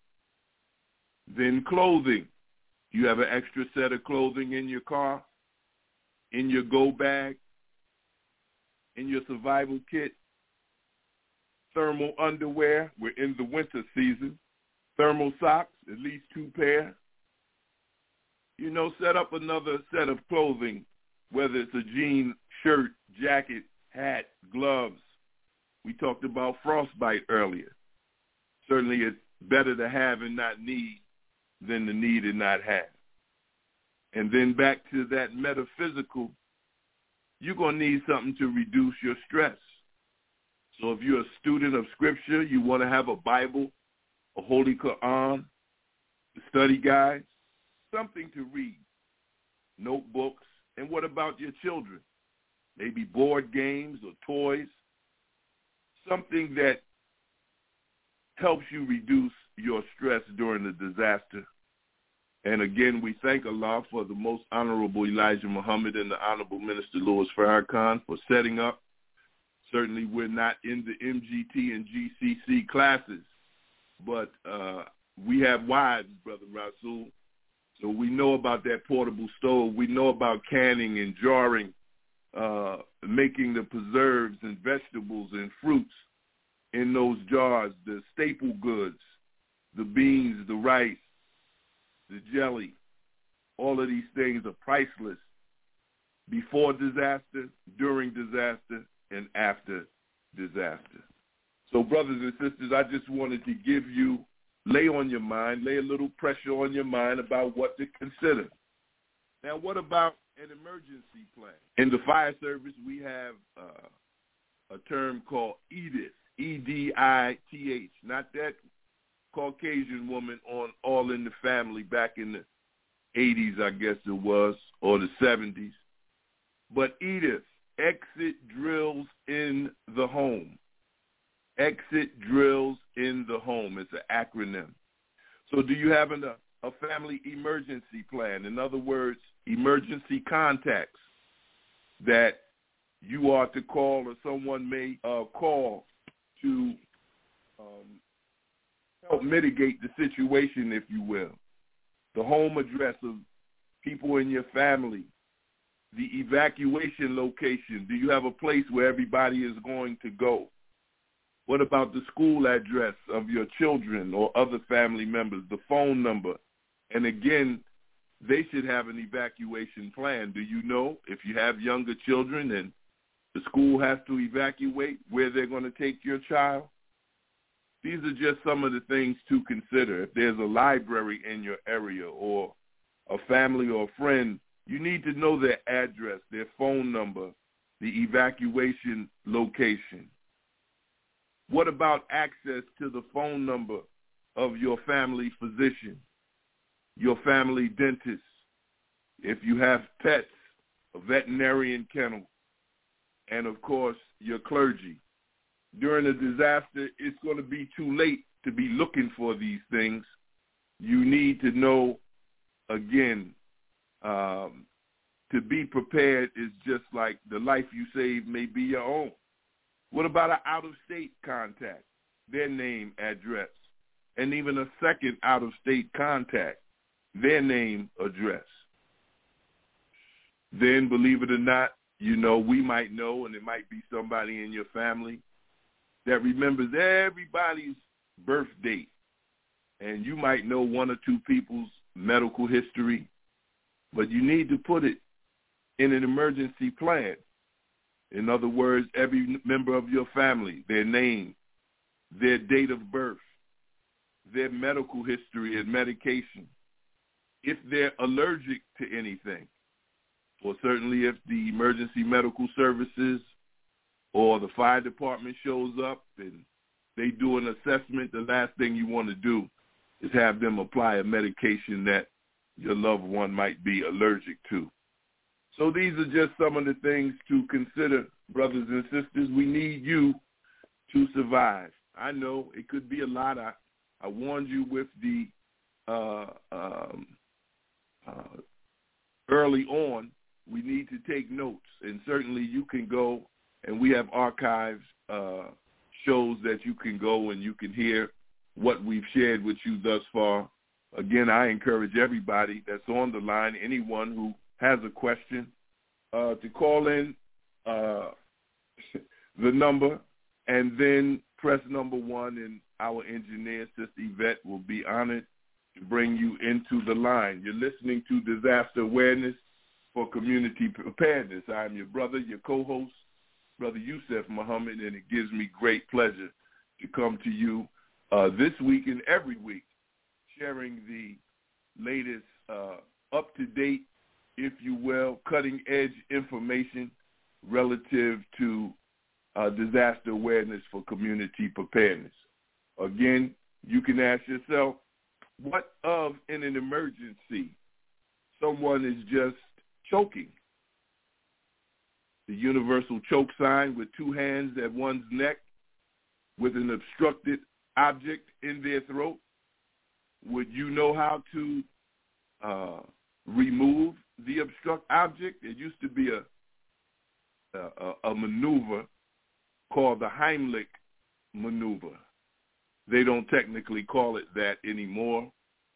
Then clothing. You have an extra set of clothing in your car, in your go bag. in your survival kit, thermal underwear. We're in the winter season. Thermal socks, at least two pair. You know, set up another set of clothing, whether it's a jean, shirt, jacket, hat, gloves. We talked about frostbite earlier. Certainly it's better to have and not need than to need and not have. And then back to that metaphysical, you're going to need something to reduce your stress. So if you're a student of Scripture, you want to have a Bible, a Holy Quran, a study guide, something to read, notebooks. And what about your children? Maybe board games or toys, something that helps you reduce your stress during the disaster. And again, we thank Allah for the Most Honorable Elijah Muhammad and the Honorable Minister Louis Farrakhan for setting up. Certainly we're not in the M G T and G C C classes, but uh, we have wives, Brother Rasul, so we know about that portable stove. We know about canning and jarring, uh, making the preserves and vegetables and fruits in those jars, the staple goods, the beans, the rice, the jelly. All of these things are priceless before disaster, during disaster, and after disaster. So, brothers and sisters, I just wanted to give you, lay on your mind, lay a little pressure on your mind about what to consider. Now, what about an emergency plan? In the fire service, we have uh, a term called E D I T H, E D I T H, not that Caucasian woman on All in the Family back in the eighties, I guess it was, or the seventies. But E D I T H, exit drills in the home. Exit drills in the home. It's an acronym. So do you have an, a family emergency plan? In other words, emergency contacts that you are to call or someone may uh, call to um, help mitigate the situation, if you will. The home address of people in your family, the evacuation location. Do you have a place where everybody is going to go? What about the school address of your children or other family members, the phone number? And again, they should have an evacuation plan. Do you know if you have younger children and the school has to evacuate where they're going to take your child? These are just some of the things to consider. If there's a library in your area or a family or a friend, you need to know their address, their phone number, the evacuation location. What about access to the phone number of your family physician, your family dentist? If you have pets, a veterinarian kennel, and, of course, your clergy. During a disaster, it's going to be too late to be looking for these things. You need to know, again, um, to be prepared is just like the life you save may be your own. What about an out-of-state contact, their name, address, and even a second out-of-state contact, their name, address? Then, believe it or not, you know, we might know, and it might be somebody in your family that remembers everybody's birth date. And you might know one or two people's medical history, but you need to put it in an emergency plan. In other words, every member of your family, their name, their date of birth, their medical history and medication, if they're allergic to anything, or certainly if the emergency medical services or the fire department shows up and they do an assessment, the last thing you want to do is have them apply a medication that your loved one might be allergic to. So these are just some of the things to consider, brothers and sisters. We need you to survive. I know it could be a lot. I, I warned you with the uh, um, uh, early on, we need to take notes. And certainly you can go, and we have archives, uh, shows that you can go and you can hear what we've shared with you thus far. Again, I encourage everybody that's on the line, anyone who has a question, uh, to call in uh, the number, and then press number one, and our engineer, Sister Yvette, will be honored to bring you into the line. You're listening to Disaster Awareness for Community Preparedness. I'm your brother, your co-host, Brother Yusef Muhammad, and it gives me great pleasure to come to you uh, this week and every week, sharing the latest uh, up-to-date, if you will, cutting-edge information relative to uh, disaster awareness for community preparedness. Again, you can ask yourself, what of in an emergency someone is just choking? The universal choke sign with two hands at one's neck with an obstructed object in their throat. Would you know how to uh, remove the obstruct object? It used to be a, a, a maneuver called the Heimlich maneuver. They don't technically call it that anymore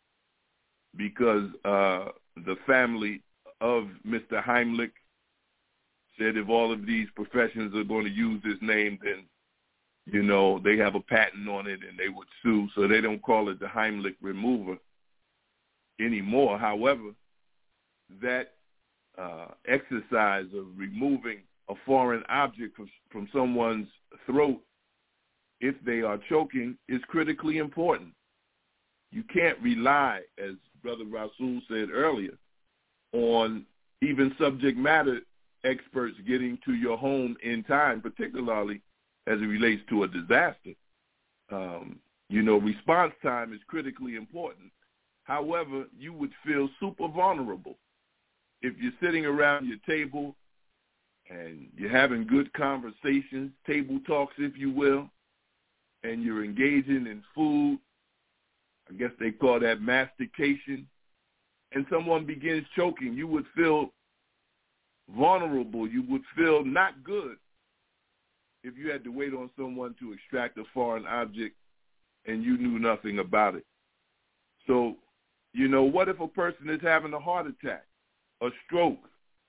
because uh, the family of Mister Heimlich said if all of these professions are going to use this name, then, you know, they have a patent on it and they would sue, so they don't call it the Heimlich remover anymore. However, that uh, exercise of removing a foreign object from, from someone's throat if they are choking is critically important. You can't rely, as Brother Rasul said earlier, on even subject matter experts getting to your home in time, particularly as it relates to a disaster. Um, you know, response time is critically important. However, you would feel super vulnerable if you're sitting around your table and you're having good conversations, table talks, if you will, and you're engaging in food. I guess they call that mastication. And someone begins choking, you would feel vulnerable. You would feel not good if you had to wait on someone to extract a foreign object and you knew nothing about it. So, you know, what if a person is having a heart attack, a stroke?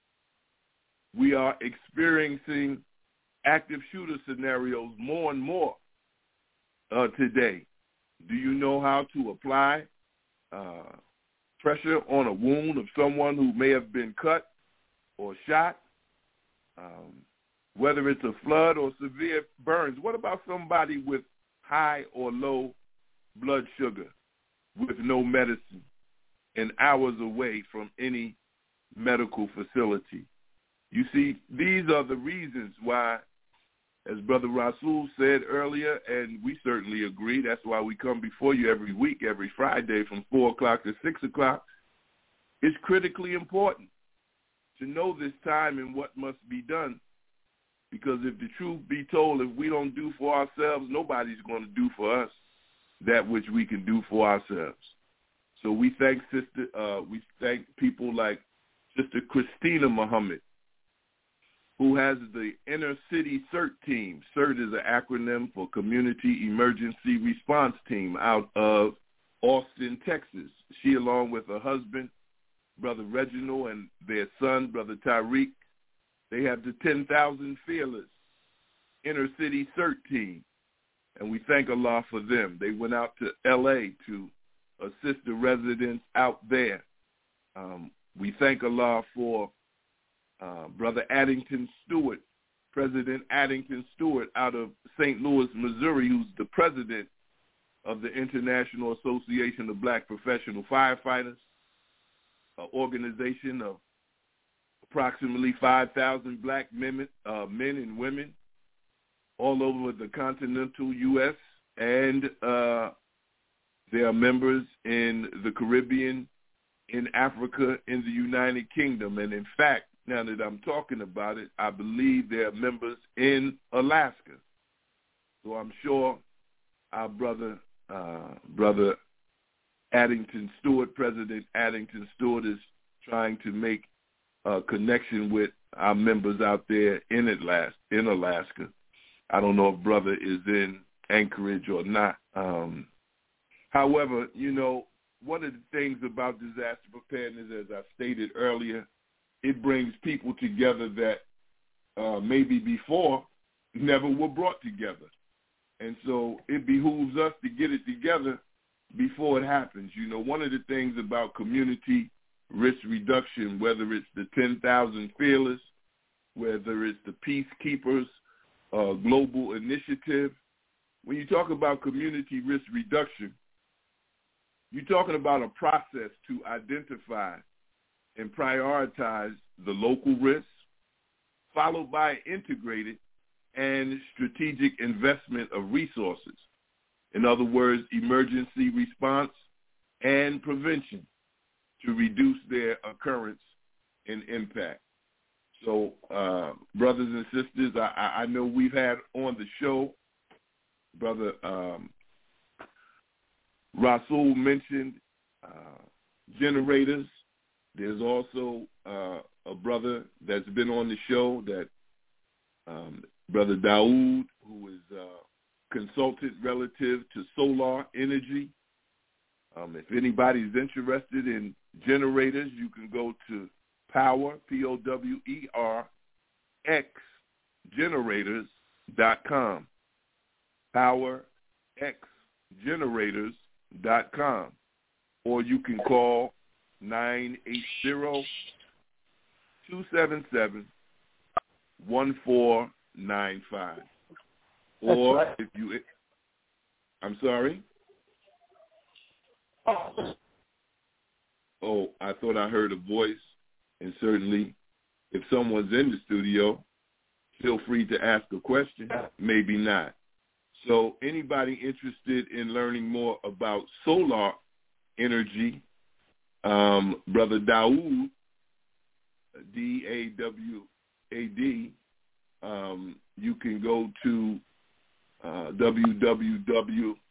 We are experiencing active shooter scenarios more and more uh, today. Do you know how to apply uh, pressure on a wound of someone who may have been cut or shot, um, whether it's a flood or severe burns? What about somebody with high or low blood sugar with no medicine and hours away from any medical facility? You see, these are the reasons why, as Brother Rasul said earlier, and we certainly agree, that's why we come before you every week, every Friday from four o'clock to six o'clock. It's critically important to know this time and what must be done, because if the truth be told, if we don't do for ourselves, nobody's going to do for us that which we can do for ourselves. So we thank sister, uh, we thank people like Sister Christina Muhammad, who has the Inner City CERT team. CERT is an acronym for Community Emergency Response Team out of Austin, Texas. She, along with her husband, Brother Reginald, and their son, Brother Tariq, they have the ten thousand Fearless Inner City CERT team, and we thank Allah for them. They went out to L A to assist the residents out there. Um, we thank Allah for Uh, Brother Addington Stewart, President Addington Stewart out of Saint Louis, Missouri, who's the president of the International Association of Black Professional Firefighters, an organization of approximately five thousand black men, uh, men and women all over the continental U S, and uh, they are members in the Caribbean, in Africa, in the United Kingdom, and in fact, now that I'm talking about it, I believe there are members in Alaska. So I'm sure our brother, uh, brother Addington Stewart, President Addington Stewart, is trying to make a connection with our members out there in Alaska. In Alaska. I don't know if brother is in Anchorage or not. Um, however, you know, one of the things about disaster preparedness, as I stated earlier, it brings people together that uh, maybe before never were brought together. And so it behooves us to get it together before it happens. You know, one of the things about community risk reduction, whether it's the ten thousand Fearless, whether it's the Peacekeepers uh, Global Initiative, when you talk about community risk reduction, you're talking about a process to identify and prioritize the local risks, followed by integrated and strategic investment of resources. In other words, emergency response and prevention to reduce their occurrence and impact. So, uh, brothers and sisters, I, I know we've had on the show, Brother um, Rasul mentioned uh, generators. There's also uh, a brother that's been on the show, that um, Brother Daoud, who is a consultant relative to solar energy. Um, if anybody's interested in generators, you can go to Power, P O W E R, X, generators dot com. Power X generators dot com. Or you can call nine eight zero, two seven seven, one four nine five. Or right. if you, I'm sorry? Oh. oh, I thought I heard a voice. And certainly, if someone's in the studio, feel free to ask a question, maybe not. So anybody interested in learning more about solar energy, um, Brother Daoud, D A W A D, um, you can go to uh, w w w dot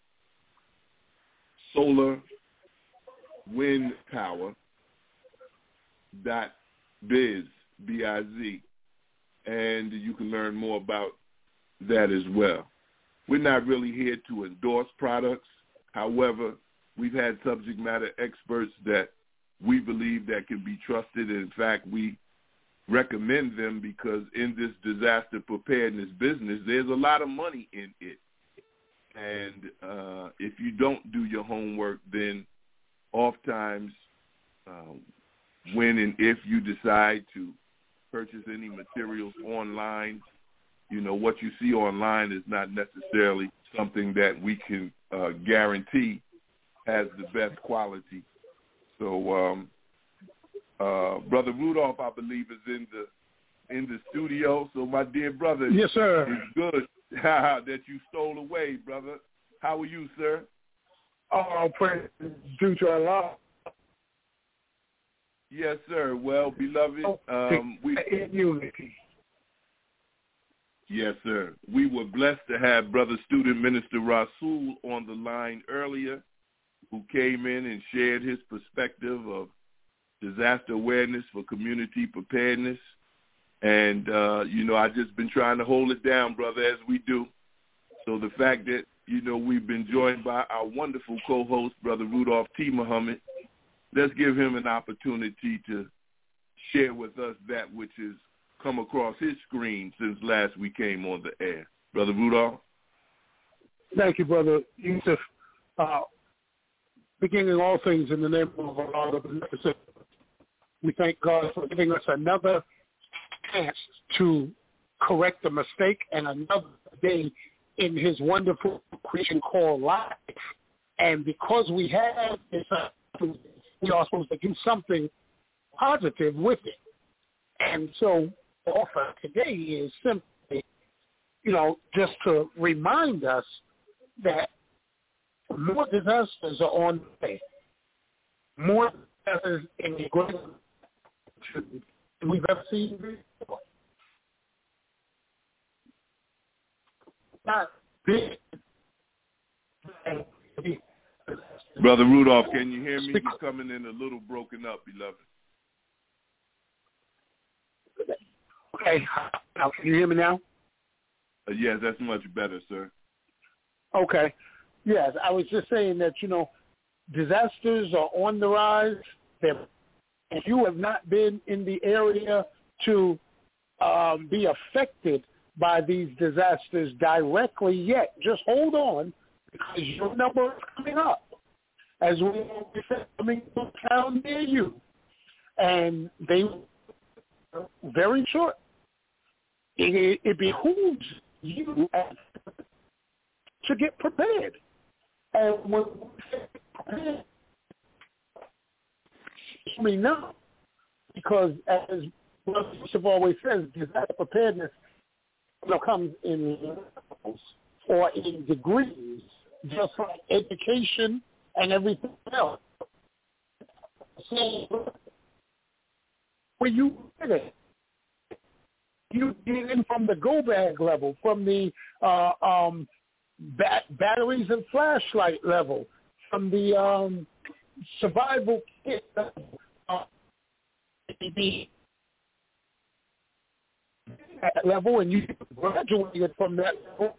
solar wind power dot biz, B I Z, and you can learn more about that as well. We're not really here to endorse products. However, we've had subject matter experts that we believe that can be trusted. And in fact, we recommend them because in this disaster preparedness business, there's a lot of money in it. And uh, if you don't do your homework, then oftentimes uh, when and if you decide to purchase any materials online, you know, what you see online is not necessarily something that we can uh, guarantee has the best quality. So, um, uh, Brother Rudolph, I believe, is in the in the studio. So, my dear brother, yes, sir, it's good that you stole away, brother. How are you, sir? Oh, praise due to Allah. Yes, sir. Well, beloved, um, we in unity. Yes, sir. We were blessed to have Brother Student Minister Rasul on the line earlier, who came in and shared his perspective of disaster awareness for community preparedness. And, uh, you know, I've just been trying to hold it down, brother, as we do. So the fact that, you know, we've been joined by our wonderful co-host, Brother Rudolph T. Muhammad, let's give him an opportunity to share with us that which has come across his screen since last we came on the air. Brother Rudolph? Thank you, Brother Yusuf. Uh, beginning all things in the name of Allah, the Beneficent, we thank God for giving us another chance to correct a mistake and another day in his wonderful creation called life. And because we have this, uh, we are supposed to do something positive with it. And so the offer today is simply, you know, just to remind us that more disasters are on the way. More disasters in the greater than we've ever seen before. Not big. Brother Rudolph, can you hear me? You're coming in a little broken up, beloved. Okay. Now, can you hear me now? Uh, yes, that's much better, sir. Okay. Yes, I was just saying that, you know, disasters are on the rise. They're, if you have not been in the area to um, be affected by these disasters directly yet. Just hold on, because your number is coming up. As we always say, coming to a town near you. And they very short. It, it behooves you to get prepared. And when we say prepared, we know, because as Yusuf always says, disaster preparedness you know, comes in levels or in degrees, just like education and everything else. So when you get it, you get in from the go bag level, from the uh, um, bat- batteries and flashlight level, from the um, survival kit level, uh, the that level, and you graduated from that level.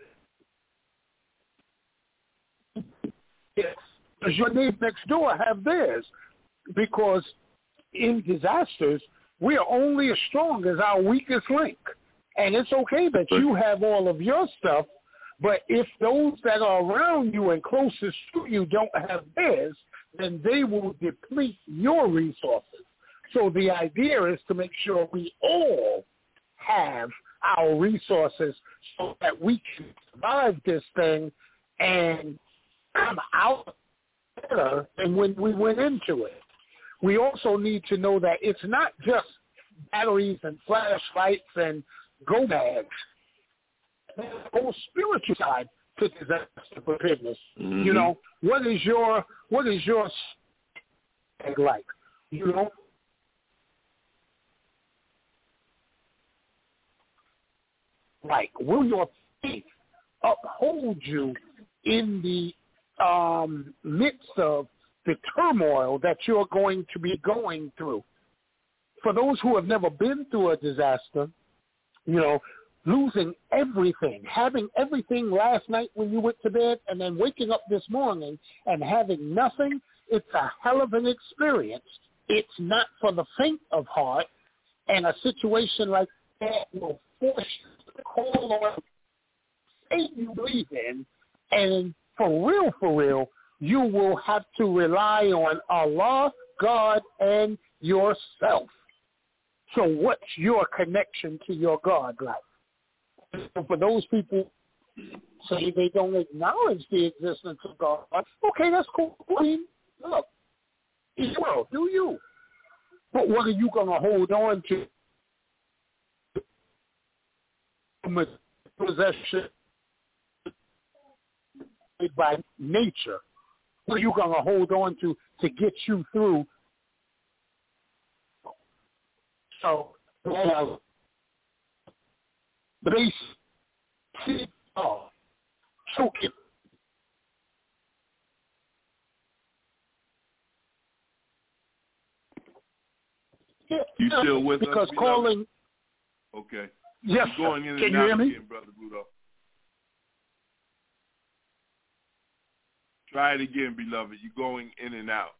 Yes, because your neighbor next door have theirs. Because in disasters, we are only as strong as our weakest link. And it's okay that you have all of your stuff, but if those that are around you and closest to you don't have theirs, then they will deplete your resources. So the idea is to make sure we all have our resources so that we can survive this thing and come out better than when we went into it. We also need to know that it's not just batteries and flashlights and go bags. There's a whole spiritual side to disaster preparedness. Mm-hmm. You know, what is your what is your like? You know, like will your faith uphold you in the um, midst of the turmoil that you're going to be going through? For those who have never been through a disaster, you know, losing everything, having everything last night when you went to bed and then waking up this morning and having nothing, it's a hell of an experience. It's not for the faint of heart, and a situation like that will force you to call on faith you believe in, and for real, for real, you will have to rely on Allah, God, and yourself. So what's your connection to your God like? So for those people say they don't acknowledge the existence of God, okay, that's cool. I mean, look, well, do you? But what are you going to hold on to? Possession by nature. What are you going to hold on to to get you through? So, uh, the base, oh, choke it. You still with because us? Because calling. Okay. Yes. You're going in Can and you out hear me? again, Brother Rudolph. Try it again, beloved. You're going in and out.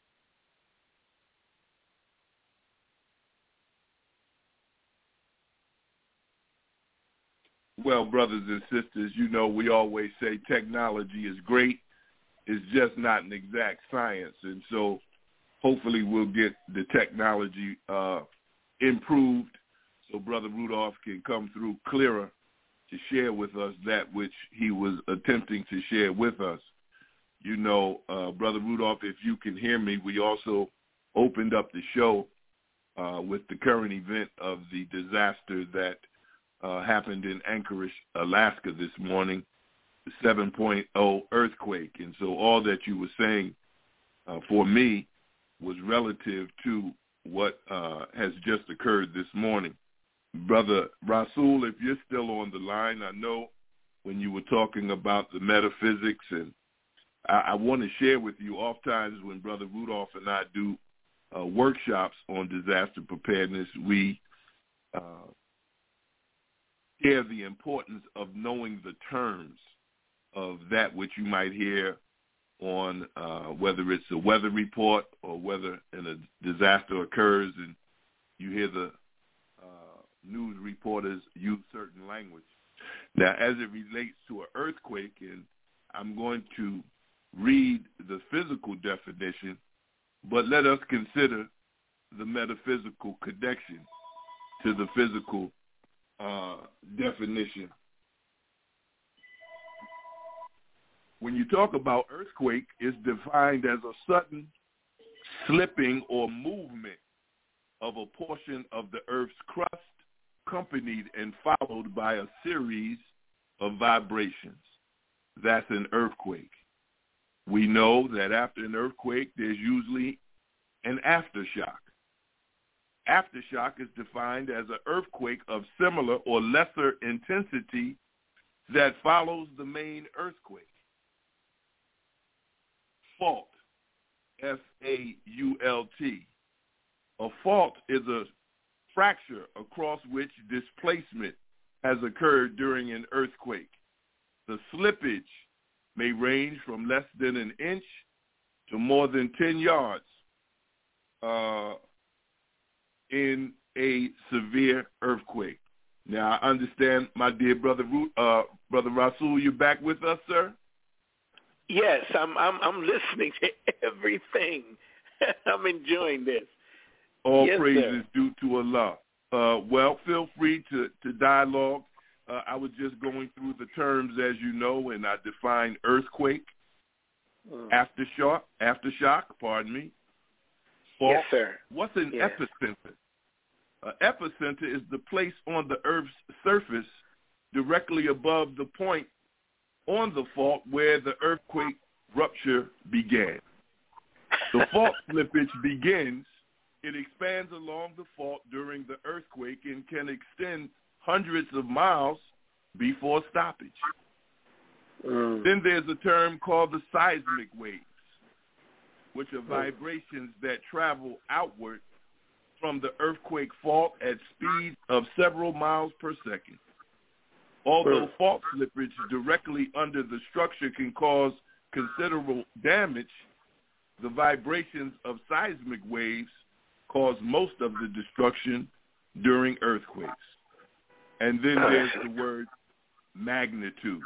Well, brothers and sisters, you know we always say technology is great. It's just not an exact science. And so hopefully we'll get the technology uh, improved so Brother Rudolph can come through clearer to share with us that which he was attempting to share with us. You know, uh, Brother Rudolph, if you can hear me, we also opened up the show uh, with the current event of the disaster that uh, happened in Anchorage, Alaska this morning, the seven point oh earthquake. And so all that you were saying uh, for me was relative to what uh, has just occurred this morning. Brother Rasul, if you're still on the line, I know when you were talking about the metaphysics, and I, I want to share with you, oftentimes when Brother Rudolph and I do uh, workshops on disaster preparedness, we uh, share the importance of knowing the terms of that which you might hear on uh, whether it's a weather report or whether a disaster occurs and you hear the uh, news reporters use certain language. Now, as it relates to an earthquake, and I'm going to read the physical definition, but let us consider the metaphysical connection to the physical uh, definition. When you talk about earthquake, it's defined as a sudden slipping or movement of a portion of the earth's crust, accompanied and followed by a series of vibrations. That's an earthquake. We know that after an earthquake, there's usually an aftershock. Aftershock is defined as an earthquake of similar or lesser intensity that follows the main earthquake. Fault, F A U L T. A fault is a fracture across which displacement has occurred during an earthquake. The slippage may range from less than an inch to more than ten yards uh, in a severe earthquake. Now, I understand, my dear brother, uh, brother Rasul, you're back with us, sir? Yes, I'm. I'm. I'm listening to everything. I'm enjoying this. All yes, praises sir. due to Allah. Uh, well, feel free to, to dialogue. Uh, I was just going through the terms, as you know, and I defined earthquake, mm. aftershock, aftershock, pardon me. Fault. Yes, sir. What's an yes. epicenter? An epicenter is the place on the Earth's surface directly above the point on the fault where the earthquake rupture began. The fault slippage begins. It expands along the fault during the earthquake and can extend hundreds of miles before stoppage. Mm. Then there's a term called the seismic waves, which are vibrations that travel outward from the earthquake fault at speeds of several miles per second. Although mm. fault slippage directly under the structure can cause considerable damage, the vibrations of seismic waves cause most of the destruction during earthquakes. And then there's the word magnitude.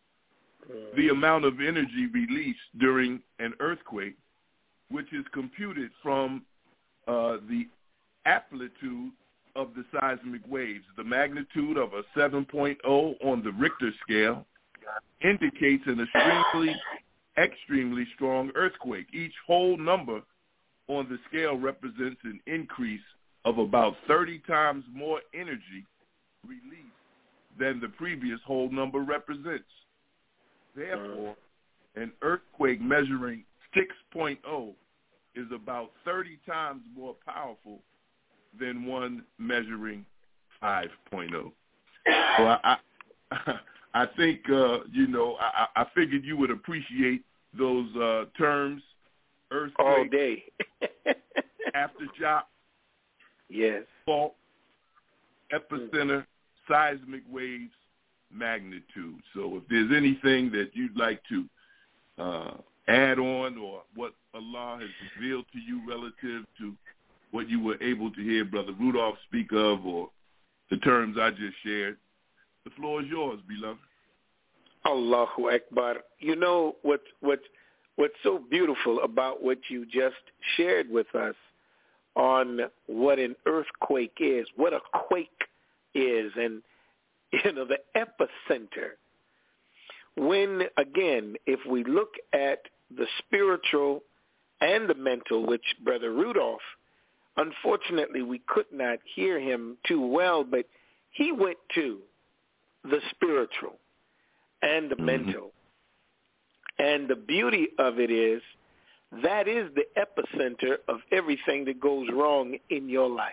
The amount of energy released during an earthquake, which is computed from uh, the amplitude of the seismic waves. The magnitude of a seven point oh on the Richter scale indicates an extremely, extremely strong earthquake. Each whole number on the scale represents an increase of about thirty times more energy released than the previous whole number represents. Therefore, an earthquake measuring six point oh is about thirty times more powerful than one measuring five point oh. So I, I, I think, uh, you know, I, I figured you would appreciate those uh, terms. Earthquake, all day. Aftershock, yes. Fault, epicenter, seismic waves, magnitude. So if there's anything that you'd like to uh, add on, or what Allah has revealed to you relative to what you were able to hear Brother Rudolph speak of, or the terms I just shared, the floor is yours, beloved. Allahu Akbar. You know what what what's so beautiful about what you just shared with us on what an earthquake is, what a quake is, and you know, the epicenter. When, again, if we look at the spiritual and the mental, which Brother Rudolph, unfortunately we could not hear him too well, but he went to the spiritual and the mm-hmm. mental. And the beauty of it is that is the epicenter of everything that goes wrong in your life.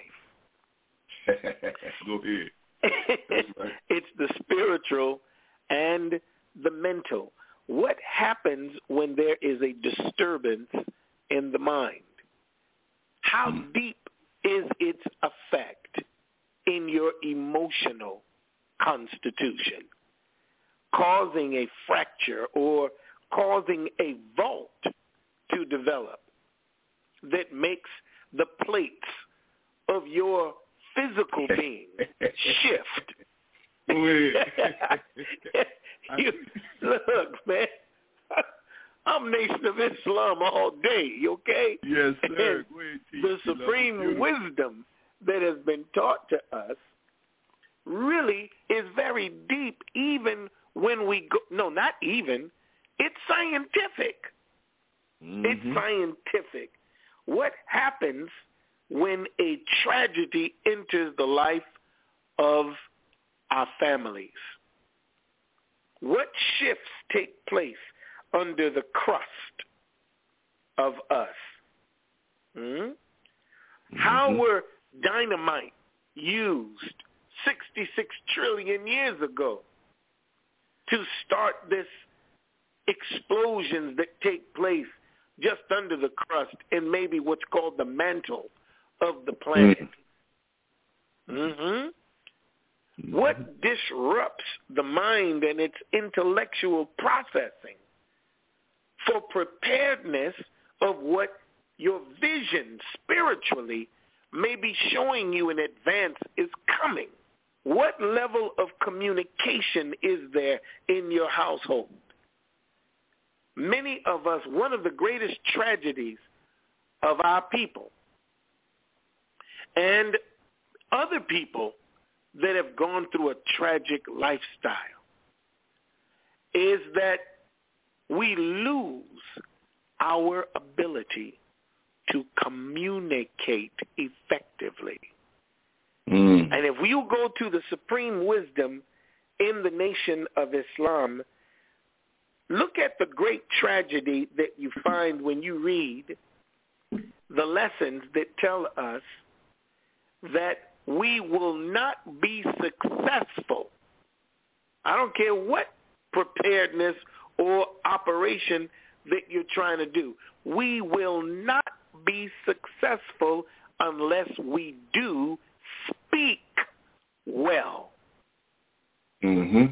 Go ahead. Right. It's the spiritual and the mental. What happens when there is a disturbance in the mind? How mm. deep is its effect in your emotional constitution, causing a fracture or causing a vault to develop that makes the plates of your physical being shift. you, look, man, I'm Nation of Islam all day, you okay? Yes, sir. The supreme wisdom that has been taught to us really is very deep, even when we go, no, not even, it's scientific. Mm-hmm. It's scientific. What happens when a tragedy enters the life of our families? What shifts take place under the crust of us? Hmm? Mm-hmm. How were dynamite used sixty-six trillion years ago to start this explosions that take place just under the crust and maybe what's called the mantle of the planet? Mm-hmm. Mm-hmm. What disrupts the mind and its intellectual processing for preparedness of what your vision spiritually may be showing you in advance is coming? What level of communication is there in your household? Many of us, one of the greatest tragedies of our people and other people that have gone through a tragic lifestyle is that we lose our ability to communicate effectively. Mm. And if you go to the supreme wisdom in the Nation of Islam, look at the great tragedy that you find when you read the lessons that tell us that we will not be successful. I don't care what preparedness or operation that you're trying to do. We will not be successful unless we do speak well. Mm-hmm.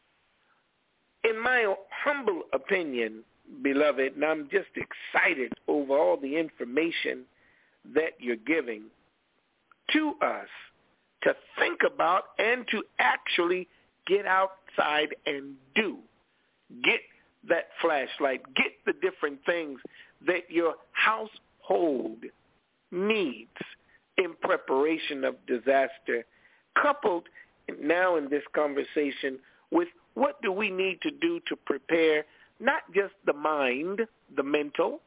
In my humble opinion, beloved, and I'm just excited over all the information that you're giving to us to think about and to actually get outside and do. Get that flashlight. Get the different things that your household needs in preparation of disaster, coupled now in this conversation with what do we need to do to prepare not just the mind, the mental,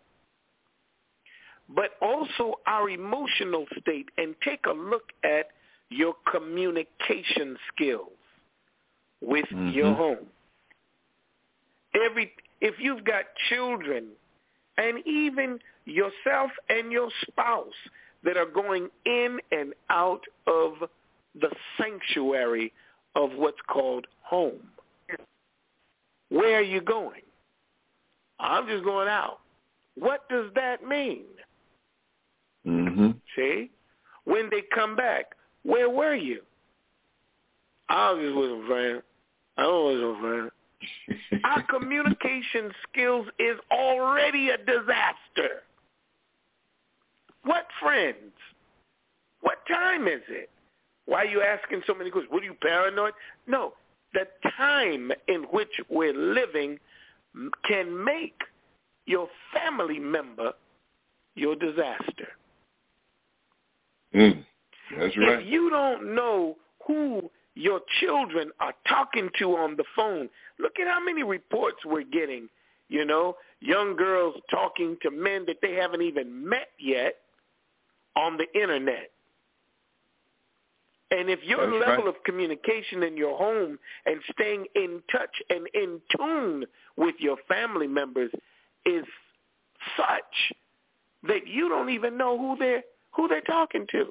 but also our emotional state, and take a look at your communication skills with mm-hmm. your home. Every if you've got children and even yourself and your spouse that are going in and out of the sanctuary of what's called home, where are you going? I'm just going out. What does that mean? Mm-hmm. See? When they come back, where were you? I was just with a friend. I was with a friend. Our communication skills is already a disaster. What friends? What time is it? Why are you asking so many questions? What are you, paranoid? No. The time in which we're living can make your family member your disaster. Mm, that's right. If you don't know who your children are talking to on the phone, look at how many reports we're getting, you know, young girls talking to men that they haven't even met yet on the internet. And if your That's level right. of communication in your home and staying in touch and in tune with your family members is such that you don't even know who they're who they're talking to.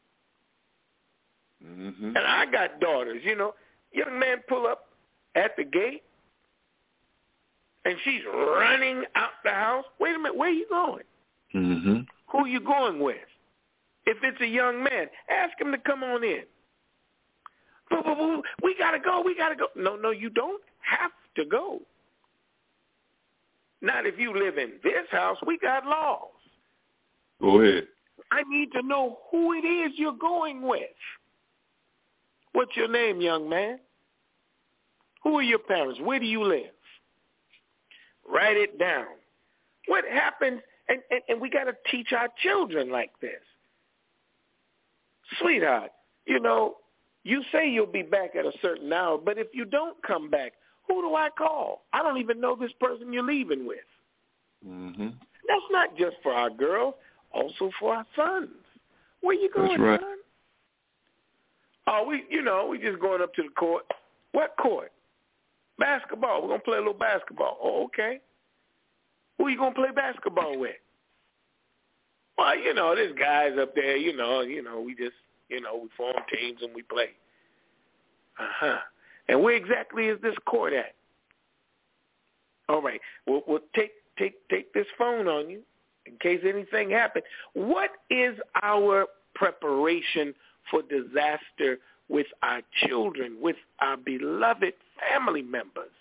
Mm-hmm. And I got daughters, you know. Young man pull up at the gate, and she's running out the house. Wait a minute, where are you going? Mm-hmm. Who are you going with? If it's a young man, ask him to come on in. Boo, boo, boo. We got to go, we got to go. No, no, you don't have to go. Not if you live in this house. We got laws. Go ahead. I need to know who it is you're going with. What's your name, young man? Who are your parents? Where do you live? Write it down. What happens, and, and, and we got to teach our children like this. Sweetheart, you know, you say you'll be back at a certain hour, but if you don't come back, who do I call? I don't even know this person you're leaving with. Mm-hmm. That's not just for our girls, also for our sons. Where you going, That's right. son? Oh, we, you know, we just going up to the court. What court? Basketball. We're going to play a little basketball. Oh, okay. Who are you going to play basketball with? Well, you know, there's guys up there, you know, you know, we just, you know, we form teams and we play. Uh-huh. And where exactly is this court at? All right. We'll, we'll take, take, take this phone on you in case anything happens. What is our preparation for disaster with our children, with our beloved family members?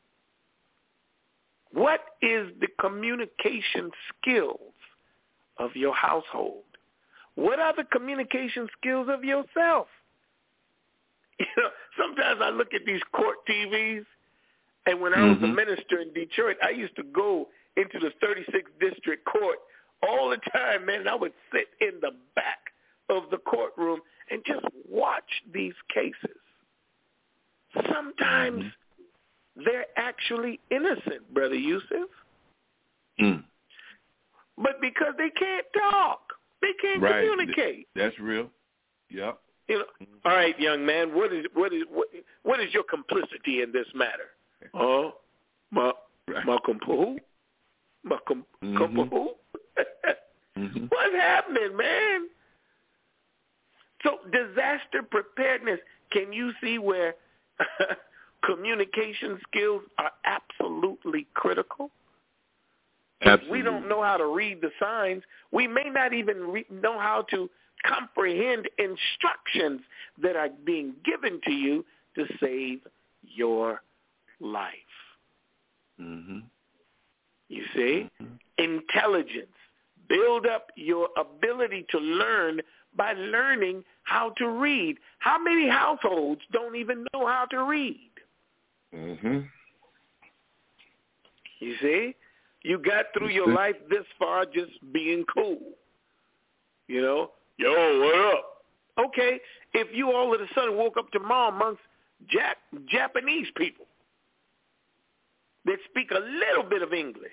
What is the communication skills of your household? What are the communication skills of yourself? You know, sometimes I look at these court T Vs, and when I was mm-hmm. a minister in Detroit, I used to go into the thirty-sixth District Court all the time, man. And I would sit in the back of the courtroom and just watch these cases. Sometimes mm-hmm. they're actually innocent, Brother Yusuf. Mm. But because they can't talk, they can't right. communicate. That's real. Yep. You know, all right, young man. What is what is what, what is your complicity in this matter? Oh, my my compo, my com, mm-hmm. compo. mm-hmm. What's happening, man? So disaster preparedness. Can you see where communication skills are absolutely critical? Absolutely. We don't know how to read the signs. We may not even re- know how to comprehend instructions that are being given to you to save your life. Mm-hmm. You see? Mm-hmm. Intelligence. Build up your ability to learn by learning how to read. How many households don't even know how to read? Mm-hmm. You see? You got through your life this far just being cool. You know? Yo, what up? Okay, if you all of a sudden woke up tomorrow amongst Jap- Japanese people that speak a little bit of English.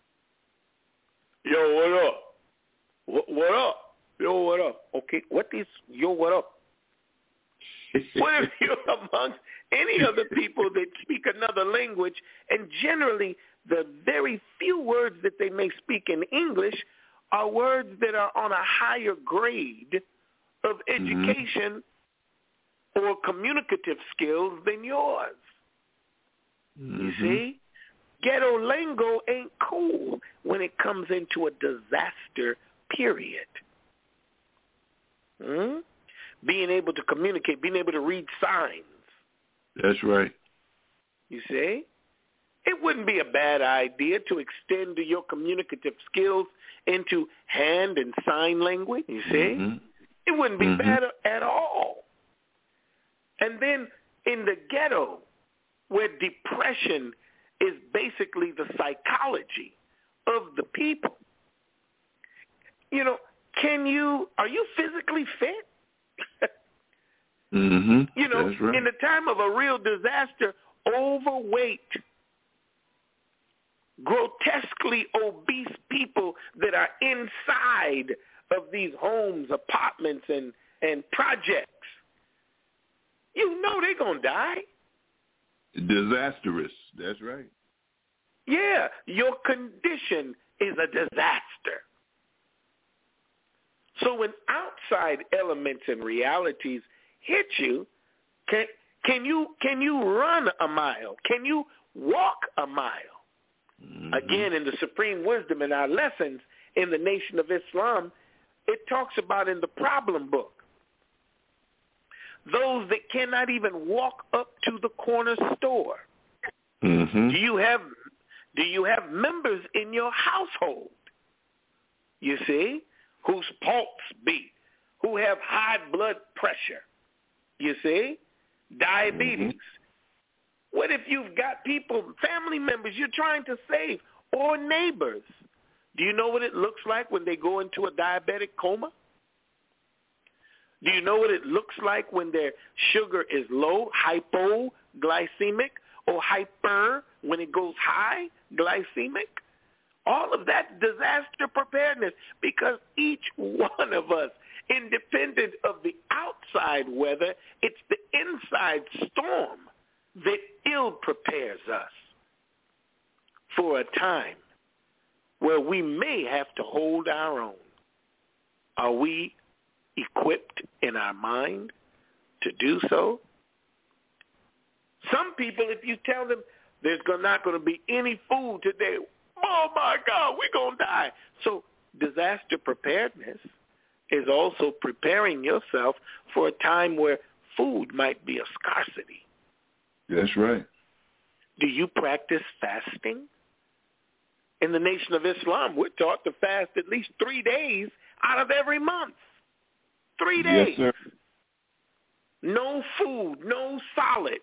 Yo, what up? What, what up? Yo, what up? Okay, what is yo, what up? What if you're amongst any other people that speak another language, and generally the very few words that they may speak in English are words that are on a higher grade of education mm-hmm. or communicative skills than yours. Mm-hmm. You see? Ghetto lingo ain't cool when it comes into a disaster period. Hmm? Being able to communicate, being able to read signs. That's right. You see? It wouldn't be a bad idea to extend your communicative skills into hand and sign language, you see? Mm-hmm. It wouldn't be mm-hmm. bad at all. And then in the ghetto, where depression is basically the psychology of the people, you know, can you, are you physically fit? mm-hmm. You know, That's right. in the time of a real disaster, overweight, grotesquely obese people that are inside of these homes, apartments, and, and projects, you know they're going to die. Disastrous. That's right. Yeah, your condition is a disaster. So when outside elements and realities hit you, can, can you can you run a mile? Can you walk a mile? Mm-hmm. Again, in the supreme wisdom in our lessons in the Nation of Islam, it talks about in the problem book, those that cannot even walk up to the corner store. Mm-hmm. Do you have do you have members in your household? You see, whose pulse beat, who have high blood pressure, you see, diabetes. Mm-hmm. What if you've got people, family members you're trying to save, or neighbors? Do you know what it looks like when they go into a diabetic coma? Do you know what it looks like when their sugar is low, hypoglycemic, or hyper when it goes high, glycemic? All of that disaster preparedness, because each one of us, independent of the outside weather, it's the inside storm that ill prepares us for a time where we may have to hold our own. Are we equipped in our mind to do so? Some people, if you tell them there's not going to be any food today, oh my God, we're going to die. So disaster preparedness is also preparing yourself for a time where food might be a scarcity. That's right. Do you practice fasting? In the Nation of Islam, we're taught to fast at least three days out of every month. Three days. Yes, sir. No food, no solids.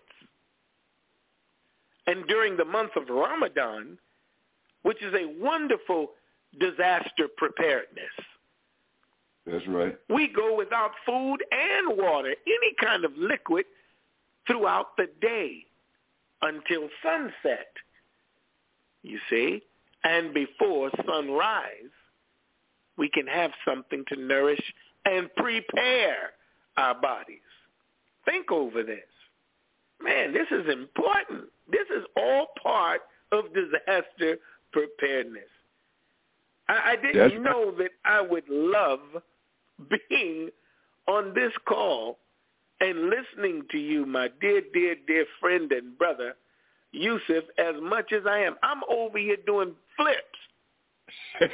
And during the month of Ramadan, which is a wonderful disaster preparedness, that's right, we go without food and water, any kind of liquid, throughout the day until sunset, you see. And before sunrise, we can have something to nourish and prepare our bodies. Think over this. Man, this is important. This is all part of disaster preparedness. I, I didn't That's know that I would love being on this call and listening to you, my dear, dear, dear friend and brother, Yusuf, as much as I am. I'm over here doing flips.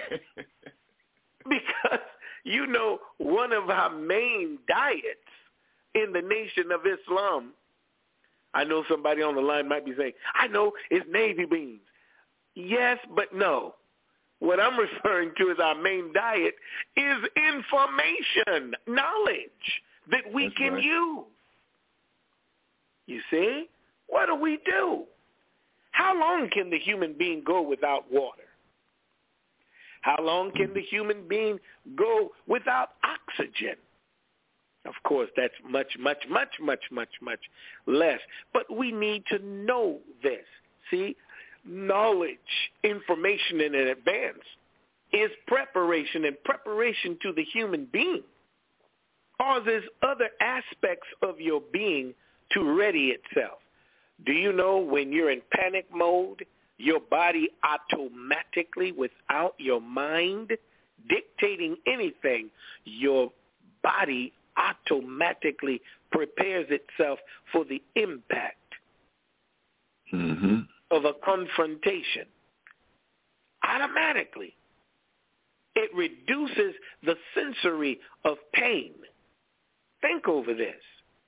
Because, you know, one of our main diets in the Nation of Islam, I know somebody on the line might be saying, I know, it's navy beans. Yes, but no. What I'm referring to as our main diet is information, knowledge that we That's can right. use. You see? What do we do? How long can the human being go without water? How long can the human being go without oxygen? Of course, that's much, much, much, much, much, much less. But we need to know this. See, knowledge, information in advance is preparation, and preparation to the human being causes other aspects of your being to ready itself. Do you know when you're in panic mode, your body automatically, without your mind dictating anything, your body automatically prepares itself for the impact mm-hmm. of a confrontation. Automatically. It reduces the sensory of pain. Think over this.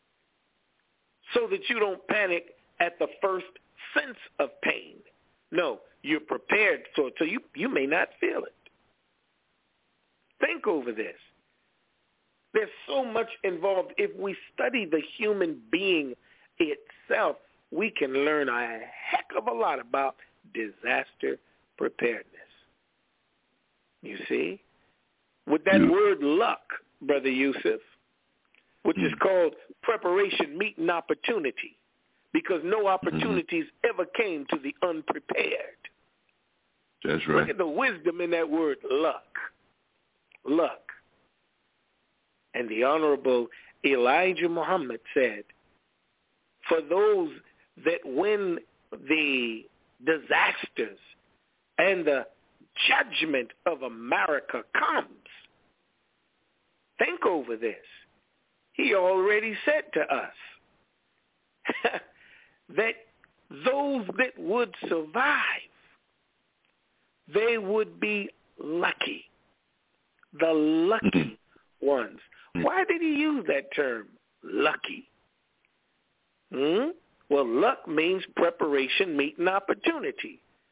So that you don't panic at the first sense of pain. No, you're prepared for it, so you, you may not feel it. Think over this. There's so much involved. If we study the human being itself, we can learn a heck of a lot about disaster preparedness. You see? With that yeah. word luck, Brother Yusuf, which mm. is called preparation meeting opportunity, because no opportunities mm-hmm. ever came to the unprepared. That's right. Look at the wisdom in that word, luck. Luck. And the Honorable Elijah Muhammad said, for those that when the disasters and the judgment of America comes, think over this. He already said to us that those that would survive, they would be lucky, the lucky ones. Why did he use that term, lucky? Hmm? Well, luck means preparation, meeting opportunity.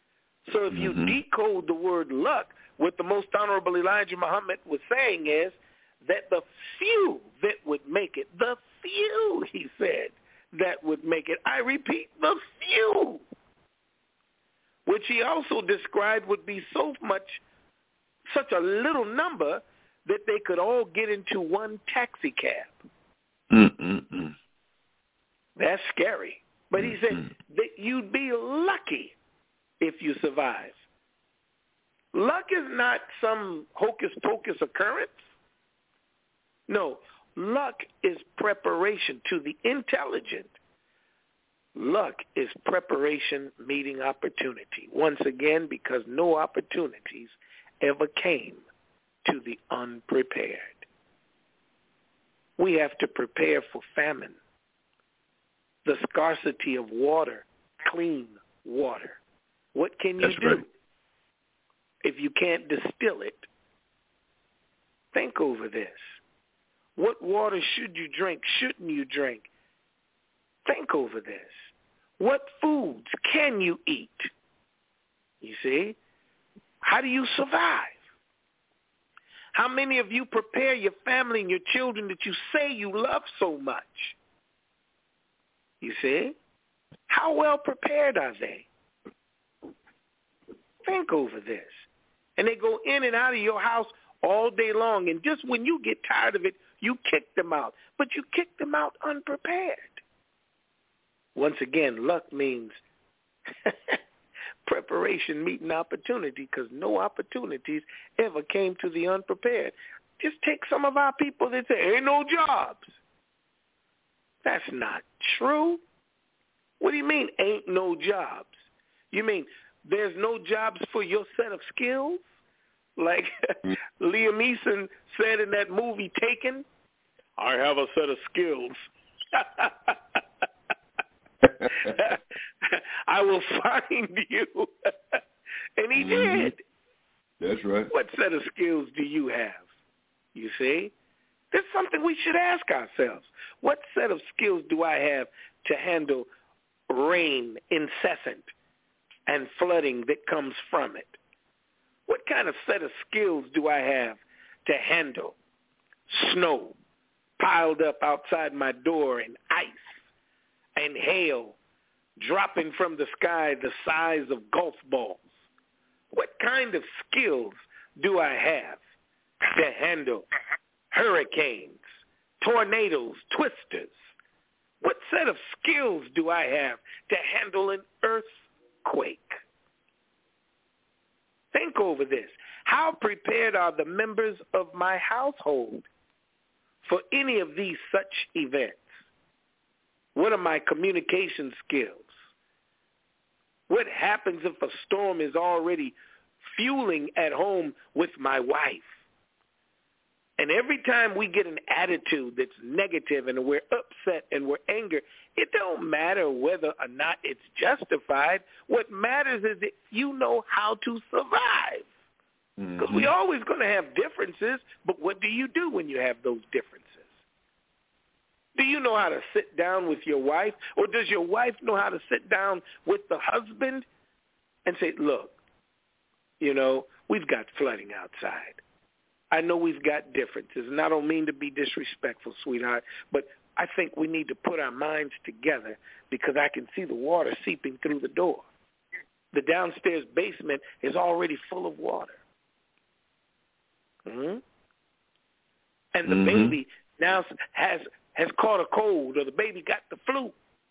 So if you mm-hmm. decode the word luck, what the Most Honorable Elijah Muhammad was saying is that the few that would make it, the few, he said, that would make it, I repeat, the few, which he also described would be so much, such a little number that they could all get into one taxi cab. Mm-mm-mm. That's scary. But he said Mm-mm. that you'd be lucky if you survive. Luck is not some hocus-pocus occurrence. No, luck is preparation. To the intelligent, luck is preparation meeting opportunity. Once again, because no opportunities ever came to the unprepared. We have to prepare for famine, the scarcity of water, clean water. What can you That's do right. if you can't distill it? Think over this. What water should you drink? Shouldn't you drink? Think over this. What foods can you eat? You see? How do you survive? How many of you prepare your family and your children that you say you love so much? You see? How well prepared are they? Think over this. And they go in and out of your house all day long, and just when you get tired of it, you kick them out. But you kick them out unprepared. Once again, luck means preparation meeting opportunity, because no opportunities ever came to the unprepared. Just take some of our people that say, ain't no jobs. That's not true. What do you mean, ain't no jobs? You mean there's no jobs for your set of skills? Like Liam Neeson said in that movie Taken, I have a set of skills. I will find you. And he mm-hmm. did. That's right. What set of skills do you have? You see? That's something we should ask ourselves. What set of skills do I have to handle rain incessant and flooding that comes from it? What kind of set of skills do I have to handle snow piled up outside my door and ice and hail dropping from the sky the size of golf balls? What kind of skills do I have to handle hurricanes, tornadoes, twisters? What set of skills do I have to handle an earthquake? Think over this. How prepared are the members of my household for any of these such events? What are my communication skills? What happens if a storm is already fueling at home with my wife? And every time we get an attitude that's negative and we're upset and we're angry, it don't matter whether or not it's justified. What matters is that you know how to survive. Because mm-hmm. we're always going to have differences, but what do you do when you have those differences? Do you know how to sit down with your wife, or does your wife know how to sit down with the husband and say, look, you know, we've got flooding outside. I know we've got differences, and I don't mean to be disrespectful, sweetheart, but I think we need to put our minds together because I can see the water seeping through the door. The downstairs basement is already full of water. Mm-hmm. And the mm-hmm. baby now has has caught a cold, or the baby got the flu.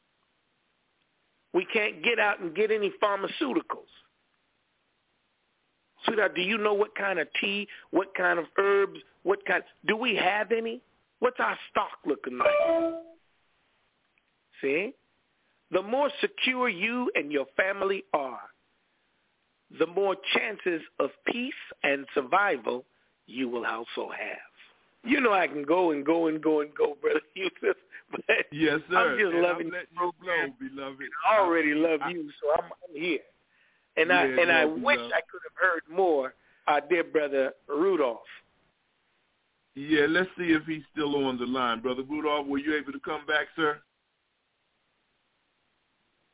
We can't get out and get any pharmaceuticals. Sweetheart, do you know what kind of tea, what kind of herbs, what kind, do we have any? What's our stock looking like? See? The more secure you and your family are, the more chances of peace and survival you will also have. You know I can go and go and go and go, Brother Yusuf, but yes, sir. I'm just and loving I'm you, blow, beloved. I already love I, you, so I'm, I'm here. And yeah, I and I no, wish love. I could have heard more, our dear Brother Rudolph. Yeah, let's see if he's still on the line. Brother Rudolph, were you able to come back, sir?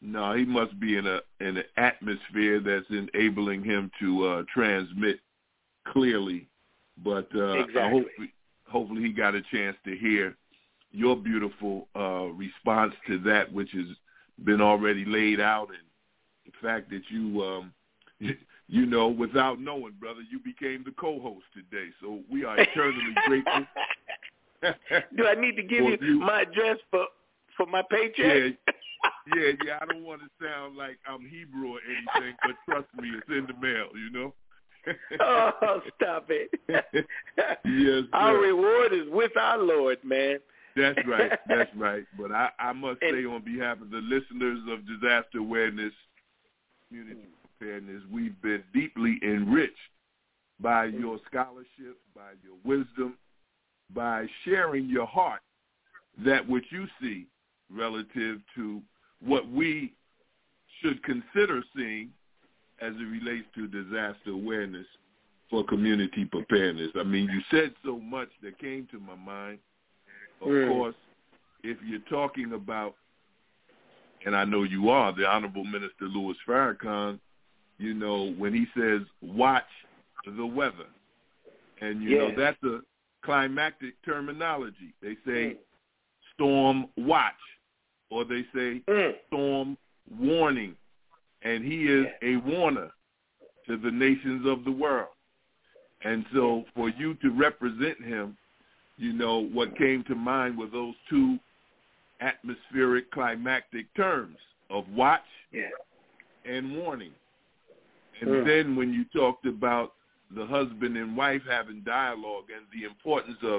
No, he must be in a in an atmosphere that's enabling him to uh, transmit clearly. But uh, exactly. I hope, hopefully he got a chance to hear your beautiful uh, response to that, which has been already laid out, and the fact that you, um, you know, without knowing, brother, you became the co-host today. So we are eternally grateful. Do I need to give you, you my address for, for my paycheck? Yeah, yeah, yeah. I don't want to sound like I'm Hebrew or anything, but trust me, it's in the mail, you know? Oh, stop it. Yes, our sir. reward is with our Lord, man. That's right. That's right. But I, I must and, say on behalf of the listeners of Disaster Awareness, Community Preparedness, we've been deeply enriched by your scholarship, by your wisdom, by sharing your heart, that which you see relative to what we should consider seeing as it relates to disaster awareness for community preparedness. I mean, you said so much that came to my mind. Of mm. course, if you're talking about, and I know you are, the Honorable Minister Louis Farrakhan, you know, when he says, watch the weather. And, you yes. know, that's a climactic terminology. They say mm. storm watch, or they say mm. storm warning. And he is a warner to the nations of the world. And so for you to represent him, you know, what came to mind were those two atmospheric climactic terms of watch yeah. and warning. And mm. then when you talked about the husband and wife having dialogue and the importance of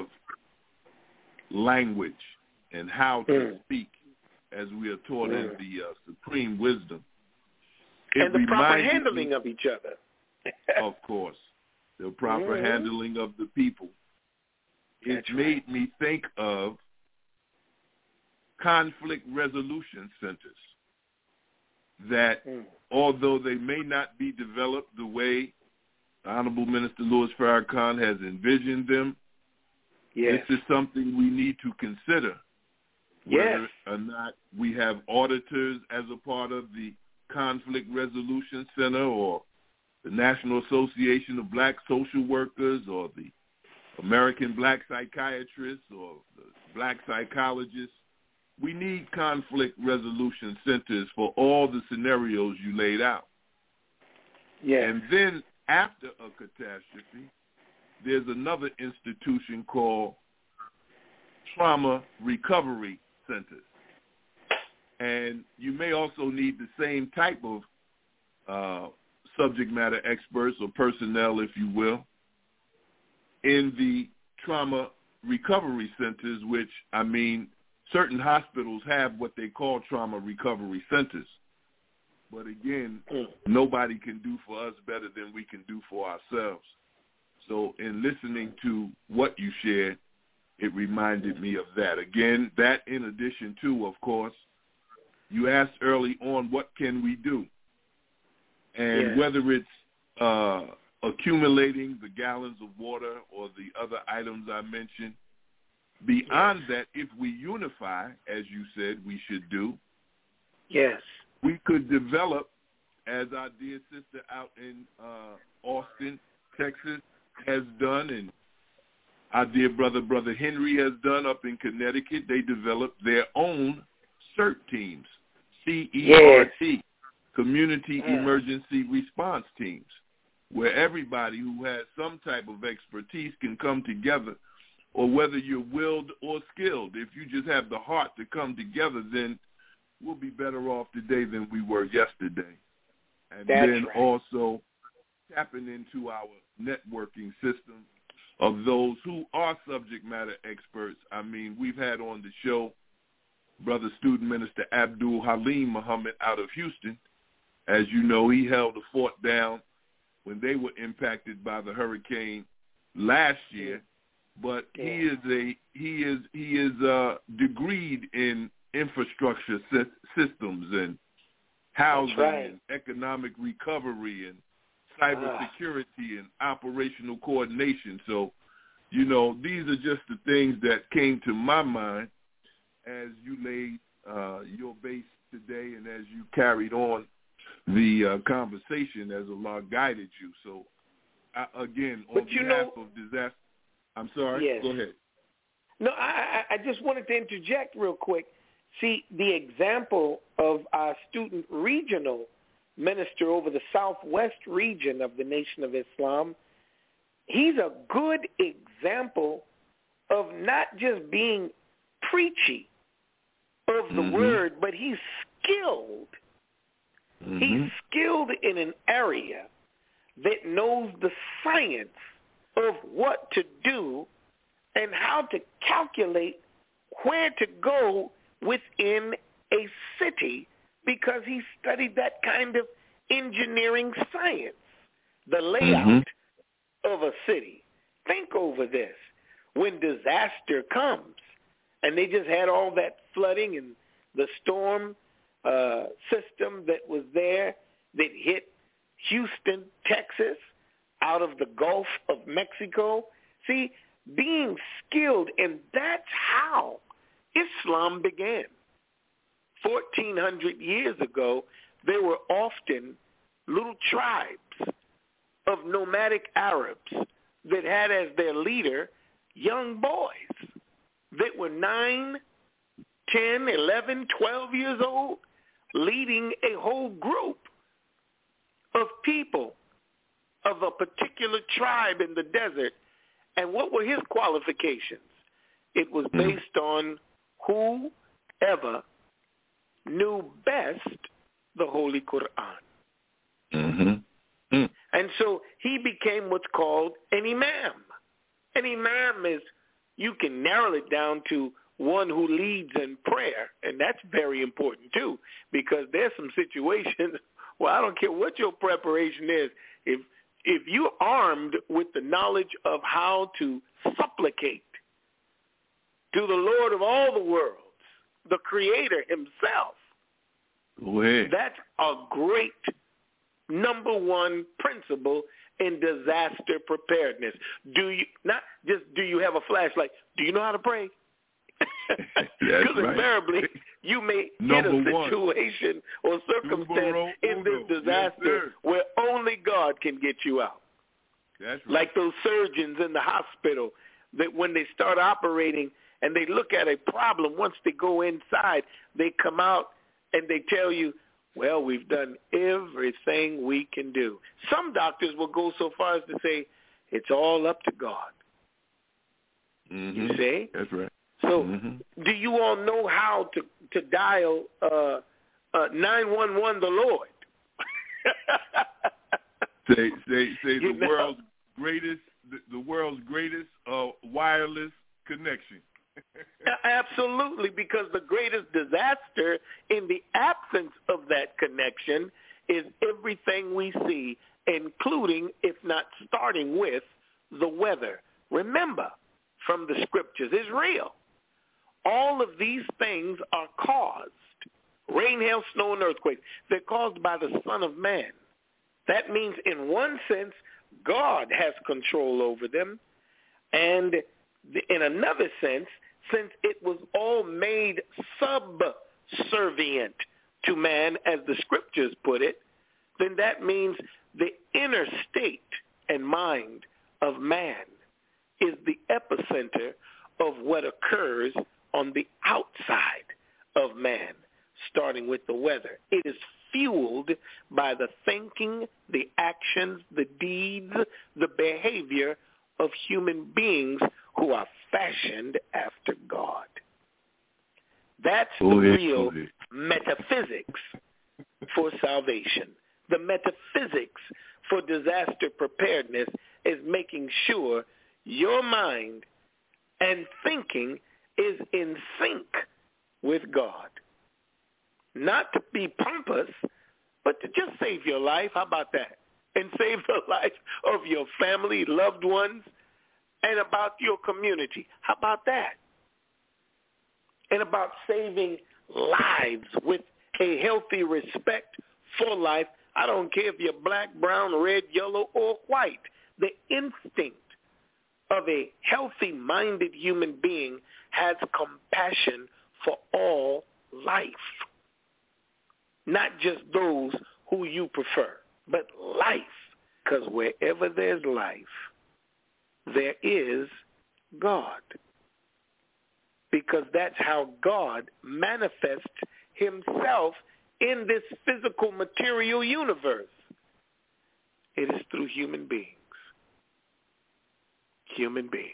language and how to mm. speak, as we are taught mm. in the uh, supreme wisdom, It and the proper handling me, of each other. Of course. The proper mm-hmm. handling of the people. It That's made right. me think of conflict resolution centers that, mm. although they may not be developed the way Honorable Minister Louis Farrakhan has envisioned them, yes. this is something we need to consider, whether yes. or not we have auditors as a part of the Conflict Resolution Center or the National Association of Black Social Workers or the American Black Psychiatrists or the Black Psychologists. We need conflict resolution centers for all the scenarios you laid out. Yeah. And then after a catastrophe, there's another institution called Trauma Recovery Centers. And you may also need the same type of uh, subject matter experts or personnel, if you will, in the trauma recovery centers, which, I mean, certain hospitals have what they call trauma recovery centers. But again, mm. nobody can do for us better than we can do for ourselves. So in listening to what you shared, it reminded me of that. Again, that in addition to, of course, you asked early on, what can we do? And yes. whether it's uh, accumulating the gallons of water or the other items I mentioned, beyond yes. that, if we unify, as you said we should do, yes, we could develop, as our dear sister out in uh, Austin, Texas, has done, and our dear brother, Brother Henry, has done up in Connecticut. They developed their own CERT teams, C E R T, yes. Community yeah. Emergency Response Teams, where everybody who has some type of expertise can come together, or whether you're willed or skilled. If you just have the heart to come together, then we'll be better off today than we were yesterday. And That's then right. also tapping into our networking system of those who are subject matter experts. I mean, we've had on the show Brother Student Minister Abdul Halim Muhammad out of Houston. As you know, he held the fort down when they were impacted by the hurricane last year. But yeah. he is a he is he is uh, degreed in infrastructure sy- systems and housing right. and economic recovery and cybersecurity uh. and operational coordination. So, you know, these are just the things that came to my mind as you laid uh, your base today and as you carried on the uh, conversation as Allah guided you. So, uh, again, on but you behalf know, of disaster, I'm sorry, yes. go ahead. No, I, I just wanted to interject real quick. See, the example of our student regional minister over the southwest region of the Nation of Islam, he's a good example of not just being preachy of the mm-hmm. word, but he's skilled. Mm-hmm. He's skilled in an area that knows the science of what to do and how to calculate where to go within a city, because he studied that kind of engineering science, the layout mm-hmm. of a city. Think over this. When disaster comes, and they just had all that flooding and the storm uh, system that was there that hit Houston, Texas, out of the Gulf of Mexico. See, being skilled, and that's how Islam began. fourteen hundred years ago, there were often little tribes of nomadic Arabs that had as their leader young boys that were nine, ten, eleven, twelve years old, leading a whole group of people of a particular tribe in the desert. And what were his qualifications? It was based on whoever knew best the Holy Quran. Mm-hmm. Mm. And so he became what's called an imam. An imam is, you can narrow it down to one who leads in prayer, and that's very important too, because there's some situations where I don't care what your preparation is, if if you're armed with the knowledge of how to supplicate to the Lord of all the worlds, the Creator himself, Go ahead. that's a great number one principle in disaster preparedness. Do you not just do you have a flashlight? Do you know how to pray? Because right. invariably you may Number hit a one. situation or circumstance in this disaster yes, where only God can get you out. That's right. Like those surgeons in the hospital that when they start operating and they look at a problem, once they go inside, they come out and they tell you, well, we've done everything we can do. Some doctors will go so far as to say, it's all up to God. Mm-hmm. You see? That's right. So mm-hmm. do you all know how to, to dial uh, uh, nine one one the Lord? say say say You the know? world's greatest the, the world's greatest uh, wireless connection. Absolutely, because the greatest disaster in the absence of that connection is everything we see, including, if not starting with, the weather. Remember, from the scriptures is real. All of these things are caused, rain, hail, snow, and earthquakes, they're caused by the Son of Man. That means in one sense, God has control over them, and in another sense, since it was all made subservient to man, as the scriptures put it, then that means the inner state and mind of man is the epicenter of what occurs on the outside of man, starting with the weather. It is fueled by the thinking, the actions, the deeds, the behavior of human beings who are fashioned after God. That's the oh, yeah, real oh, yeah. metaphysics for salvation. The metaphysics for disaster preparedness is making sure your mind and thinking is in sync with God. Not to be pompous, but to just save your life. How about that? And save the life of your family, loved ones, and about your community. How about that? And about saving lives with a healthy respect for life. I don't care if you're black, brown, red, yellow, or white. The instinct of a healthy-minded human being has compassion for all life. not just those who you prefer, but life. Because wherever there's life, there is God. Because that's how God manifests himself in this physical material universe. It is through human beings. Human beings.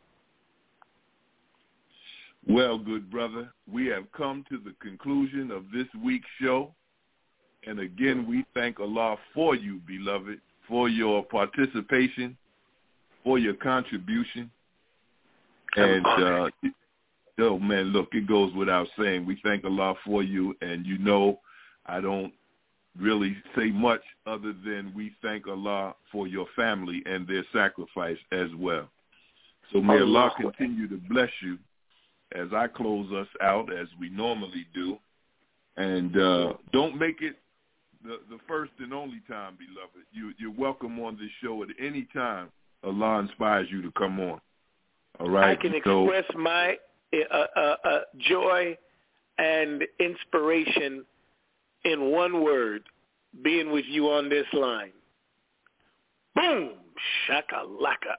Well, good brother, we have come to the conclusion of this week's show. And again, we thank Allah for you, beloved, for your participation, for your contribution. And, uh, oh, man, look, it goes without saying. We thank Allah for you. And, you know, I don't really say much other than we thank Allah for your family and their sacrifice as well. So may Allah continue to bless you as I close us out as we normally do. And uh, don't make it the, the first and only time, beloved. You, you're welcome on this show at any time Allah inspires you to come on. All right? I can so, express my uh, uh, uh, joy and inspiration in one word, being with you on this line. Boom! Shakalaka.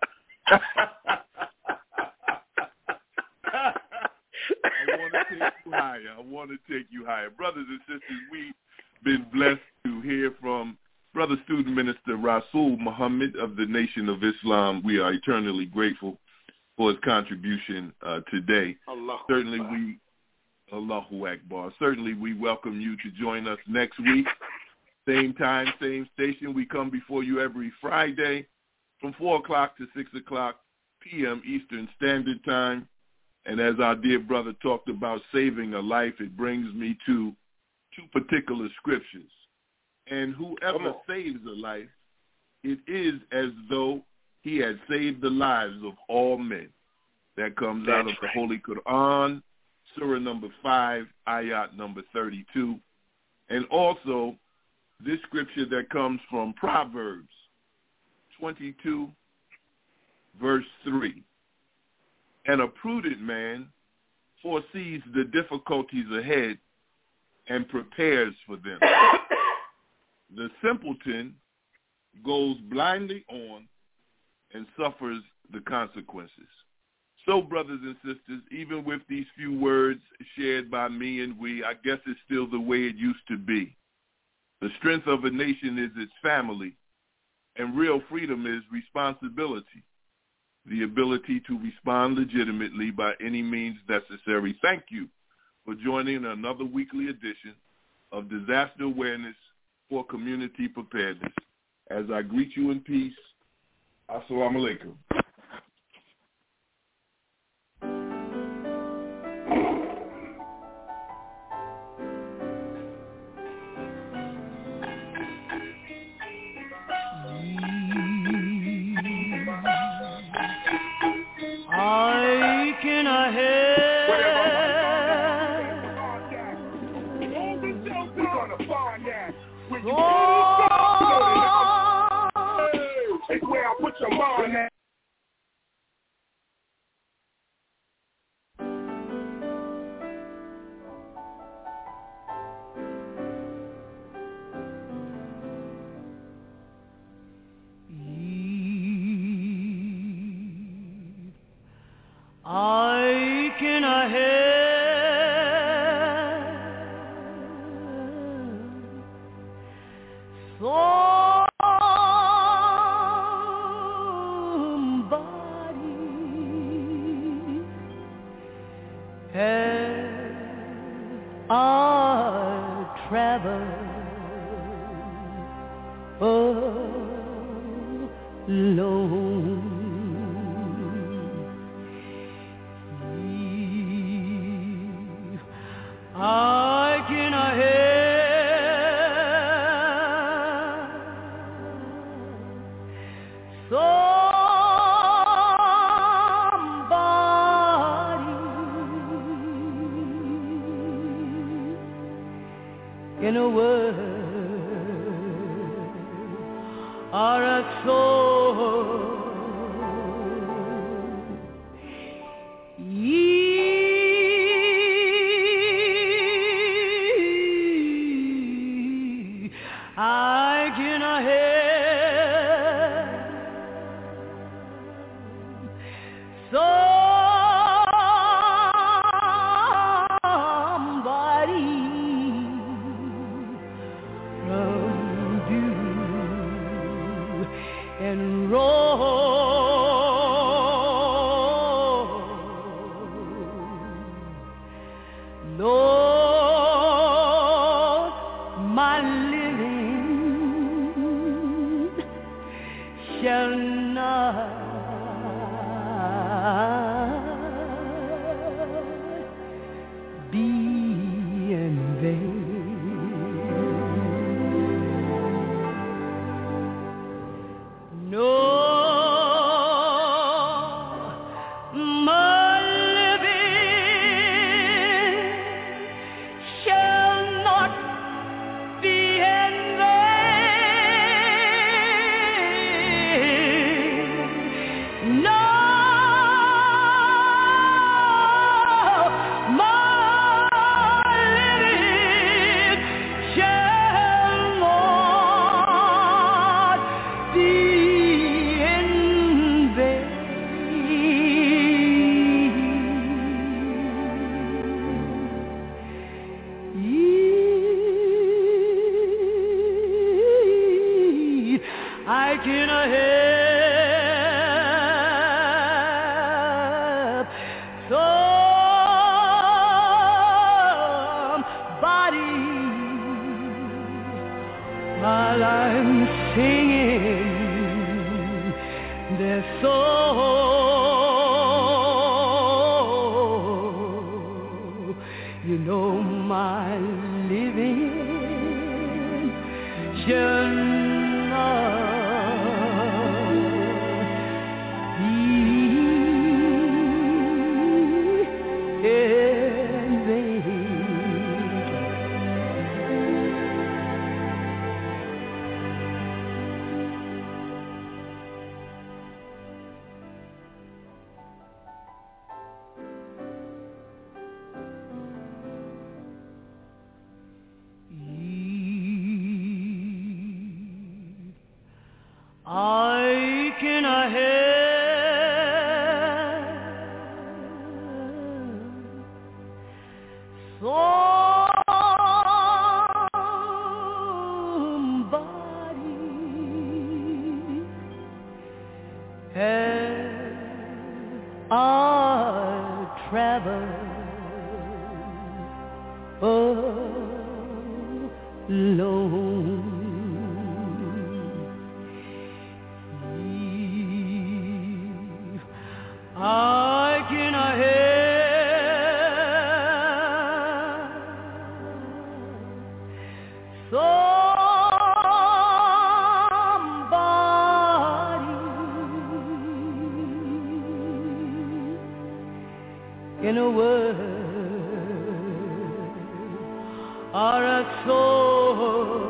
I want to take you higher. I want to take you higher. Brothers and sisters, we've been blessed to hear from Brother Student Minister Rasul Muhammad of the Nation of Islam. We are eternally grateful for his contribution uh, today. Allahu Certainly Akbar. we, Allahu Akbar. Certainly we welcome you to join us next week. Same time, same station. We come before you every Friday from four o'clock to six o'clock p.m. Eastern Standard Time. And as our dear brother talked about saving a life, it brings me to two particular scriptures. And whoever saves a life, it is as though he had saved the lives of all men. That comes That's out of the right. Holy Quran, Surah number five, ayat number thirty-two. And also this scripture that comes from Proverbs twenty-two, verse three. And a prudent man foresees the difficulties ahead and prepares for them. The simpleton goes blindly on and suffers the consequences. So, brothers and sisters, even with these few words shared by me and we, I guess it's still the way it used to be. The strength of a nation is its family, and real freedom is responsibility. The ability to respond legitimately by any means necessary. Thank you for joining another weekly edition of Disaster Awareness for Community Preparedness. As I greet you in peace, Assalamu alaikum. I can I It's where I put your mind at. I can I somebody as I travel alone. I can I help somebody in a word or a soul. I cannot help somebody from you and roll, Lord, my living shall not be in vain. No, my living shall not be in vain. No. I cannot help somebody while I'm singing their soul. You know my living shall I cannot help somebody as I travel alone. I cannot help somebody in a word or a soul.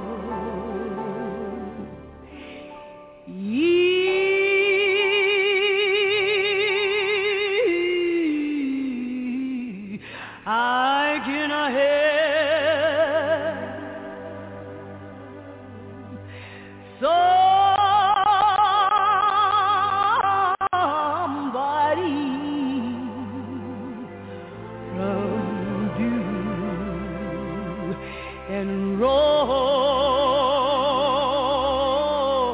I cannot help somebody from you and roll,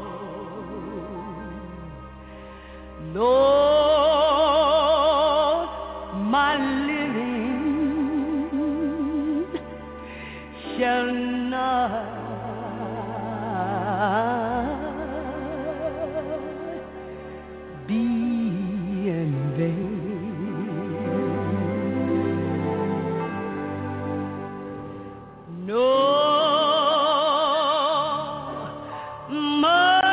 Lord, my living shall not be in vain. No, my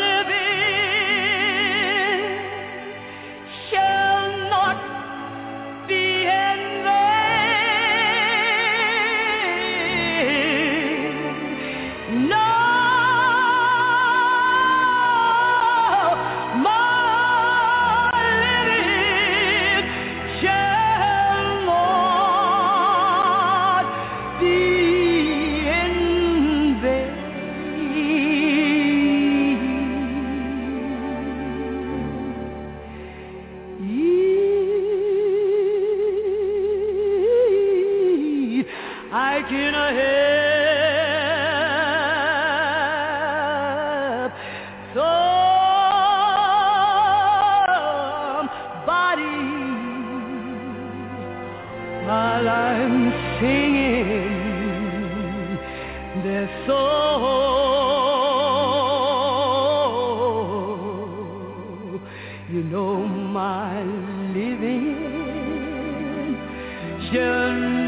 living shall not be in vain. No. Be can I help somebody while I'm singing their soul? You know my living shall